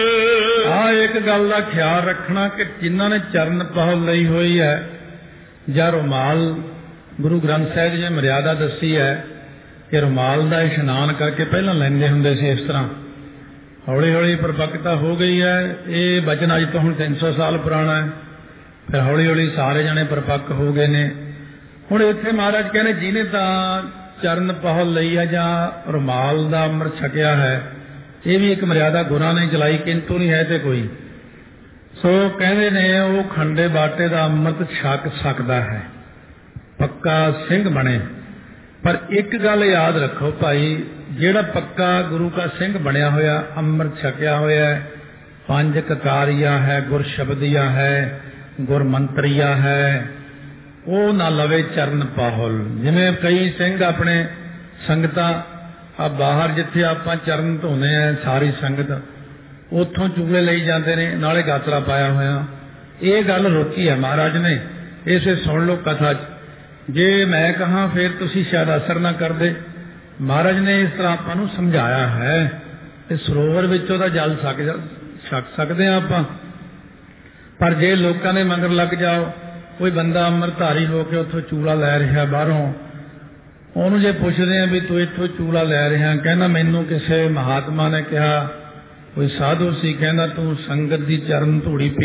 C: एक गल का ख्याल रखना कि जिन्हां ने चरण पहुल लई हुई है जां रुमाल, गुरु ग्रंथ साहिब जी ने मर्यादा दसी है कि रुमाल का इशनान करके पहला लैंदे हुंदे सी। इस तरह हौली हौली परपक्ता हो गई है। ये बचन अज तो हुण 300 साल पुराना है। फिर हौली हौली सारे जने परपक्क हो गए ने। हुण इत्थे महाराज कहने जिन्हें तां चरण पहुल लई है जां रुमाल दा अमृत छकिया है, ये भी एक मर्यादा गुरां ने चलाई, किंतु नहीं है ते कोई। सो कहते ने वो खंडे बाटे दा अमृत छक सकदा है, पक्का सिंह बने। पर एक गल याद रखो भाई, जेड़ा पक्का गुरु का सिंह बनया होया, अमृत छकिया होया है, 5 ककारिया है, गुर शब्दिया है, गुर मंत्रिया है, वो ना लवे चरण पाहुल। जिवें कई सिंह अपने संगतां आ बाहर जिथे आपां चरण धोने हैं सारी संगत उथों चूले लई जाते ने, नाले गातरा पाया होया। ये गल रोकी है महाराज ने, इसे सुन लो कथा च। जे मैं कहा फिर तुसी शायद असर ना कर दे। महाराज ने इस तरह आपां नूं समझाया है कि सरोवर विचों दा जल छक सकदे आं आपां, पर जे लोकां ने मगर लग जाओ, कोई बंदा अमृतधारी होकर उथों चूड़ा लै रहा बाहरों, ਉਹਨੂੰ ਜੇ ਪੁੱਛਦੇ ਆ ਵੀ ਤੂੰ ਇੱਥੋਂ ਚੂੜਾ ਲੈ ਰਿਹਾ, ਕਹਿੰਦਾ ਮੈਨੂੰ ਕਿਸੇ ਮਹਾਤਮਾ ਨੇ ਕਿਹਾ, ਕੋਈ ਸਾਧੂ ਸੀ, ਕਹਿੰਦਾ ਤੂੰ ਸੰਗਤ ਦੀ ਚਰਨ ਧੂੜੀ ਪੀ।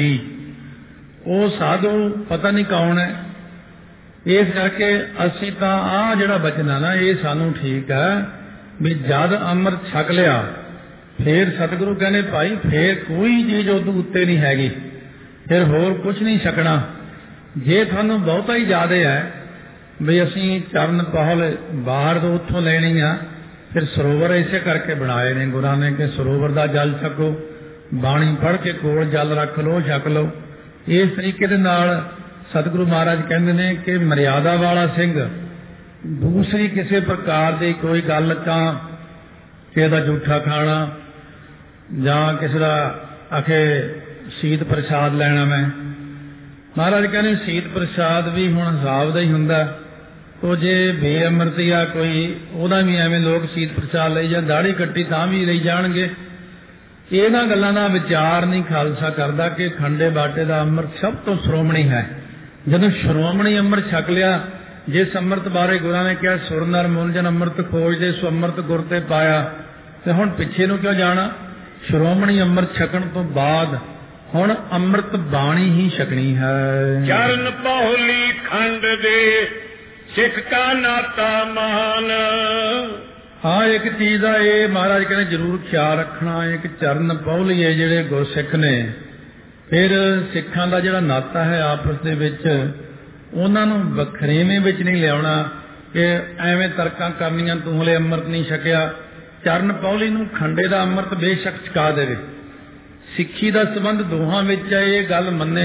C: ਉਹ ਸਾਧੂ ਪਤਾ ਨਹੀਂ ਕੌਣ ਹੈ। ਇਸ ਕਰਕੇ ਅਸੀਂ ਤਾਂ ਆਹ ਜਿਹੜਾ ਬਚਨ ਹੈ ਨਾ, ਇਹ ਸਾਨੂੰ ਠੀਕ ਹੈ ਵੀ ਜਦ ਅੰਮ੍ਰਿਤ ਛਕ ਲਿਆ ਫਿਰ ਸਤਿਗੁਰੂ ਕਹਿੰਦੇ ਭਾਈ ਫਿਰ ਕੋਈ ਚੀਜ਼ ਉਦੋਂ ਉੱਤੇ ਨਹੀਂ ਹੈਗੀ, ਫਿਰ ਹੋਰ ਕੁਝ ਨਹੀਂ ਛਕਣਾ। ਜੇ ਤੁਹਾਨੂੰ ਬਹੁਤਾ ਹੀ ਜ਼ਿਆਦਾ ਹੈ ਵੀ ਅਸੀਂ ਚਰਨ ਪਹੁਲ ਬਾਹਰ ਤੋਂ ਉੱਥੋਂ ਲੈਣੀ ਆ, ਫਿਰ ਸਰੋਵਰ ਇਸੇ ਕਰਕੇ ਬਣਾਏ ਨੇ ਗੁਰਾਂ ਨੇ ਕਿ ਸਰੋਵਰ ਦਾ ਜਲ ਛਕੋ, ਬਾਣੀ ਪੜ੍ਹ ਕੇ ਕੋਲ ਜਲ ਰੱਖ ਲਓ, ਛਕ ਲਓ। ਇਸ ਤਰੀਕੇ ਦੇ ਨਾਲ ਸਤਿਗੁਰੂ ਮਹਾਰਾਜ ਕਹਿੰਦੇ ਨੇ ਕਿ ਮਰਿਆਦਾ ਵਾਲਾ ਸਿੰਘ ਦੂਸਰੀ ਕਿਸੇ ਪ੍ਰਕਾਰ ਦੀ ਕੋਈ ਗੱਲ ਤਾਂ ਕਿਸੇ ਦਾ ਝੂਠਾ ਖਾਣਾ ਜਾਂ ਕਿਸੇ ਦਾ ਆਖੇ ਸ਼ੀਤ ਪ੍ਰਸ਼ਾਦ ਲੈਣਾ, ਮੈਂ ਮਹਾਰਾਜ ਕਹਿੰਦੇ ਸ਼ੀਤ ਪ੍ਰਸ਼ਾਦ ਵੀ ਹੁਣ ਹਿਸਾਬ ਦਾ ਹੀ ਹੁੰਦਾ। ਉਹ ਜੇ ਬੇਅਮਰਤੀ ਆ ਕੋਈ, ਉਹਦਾ ਵੀ ਐਵੇਂ ਲੋਕ ਸ਼ੀਤ ਪ੍ਰਸ਼ਾਦ ਲਈ ਜਾਂ ਦਾੜੀ ਕੱਟੀ ਤਾਂ ਵੀ ਲਈ ਜਾਣਗੇ। ਇਹਨਾਂ ਗੱਲਾਂ ਦਾ ਵਿਚਾਰ ਨਹੀਂ ਖਾਲਸਾ ਕਰਦਾ ਕਿ ਖੰਡੇ ਬਾਟੇ ਦਾ ਅੰਮ੍ਰਿਤ ਸਭ ਤੋਂ ਸ਼੍ਰੋਮਣੀ ਹੈ। ਜਦੋਂ ਸ਼੍ਰੋਮਣੀ ਅੰਮ੍ਰਿਤ ਛਕ ਲਿਆ, ਜਿਸ ਅੰਮ੍ਰਿਤ ਬਾਰੇ ਗੁਰਾਂ ਨੇ ਕਿਹਾ ਸੁਰ ਨਰ ਮੁਲਜਨ ਅੰਮ੍ਰਿਤ ਖੋਜਦੇ ਸੋ ਅੰਮ੍ਰਿਤ ਗੁਰ ਤੇ ਪਾਇਆ, ਤੇ ਹੁਣ ਪਿੱਛੇ ਨੂੰ ਕਿਉਂ ਜਾਣਾ। ਸ਼੍ਰੋਮਣੀ ਅੰਮ੍ਰਿਤ ਛਕਣ ਤੋਂ ਬਾਅਦ ਹੁਣ ਅੰਮ੍ਰਿਤ ਬਾਣੀ ਹੀ ਛਕਣੀ ਹੈ।
A: ਚਰਨ ਪਹੁਲੀ ਖੰਡ ਦੇ ਸਿੱਖ ਕਾ ਨਾਤਾ ਮਾਨ।
C: ਹਾਂ, ਇੱਕ ਚੀਜ਼ ਦਾ ਇਹ ਮਹਾਰਾਜ ਕਹਿੰਦੇ ਜ਼ਰੂਰ ਖਿਆਲ ਰੱਖਣਾ, ਇੱਕ ਚਰਨ ਪਹੁਲੀਏ ਜਿਹੜੇ ਗੁਰਸਿੱਖ ਨੇ, ਫਿਰ ਸਿੱਖਾਂ ਦਾ ਜਿਹੜਾ ਨਾਤਾ ਹੈ ਆਪਸ ਦੇ ਵਿੱਚ, ਉਹਨਾਂ ਨੂੰ ਵੱਖਰੇਵੇਂ ਵਿੱਚ ਨਹੀਂ ਲਿਆਉਣਾ ਕਿ ਐਵੇਂ ਤਰਕਾਂ ਕਰਨੀਆਂ ਤੂੰ ਹਲੇ ਅੰਮ੍ਰਿਤ ਨਹੀਂ ਛਕਿਆ। ਚਰਨ ਪਹੁਲੀ ਨੂੰ ਖੰਡੇ ਦਾ ਅੰਮ੍ਰਿਤ ਬੇਸ਼ੱਕ ਛਕਾ ਦੇਵੇ। ਸਿੱਖੀ ਦਾ ਸੰਬੰਧ ਦੋਹਾਂ ਵਿੱਚ ਹੈ, ਇਹ ਗੱਲ ਮੰਨੇ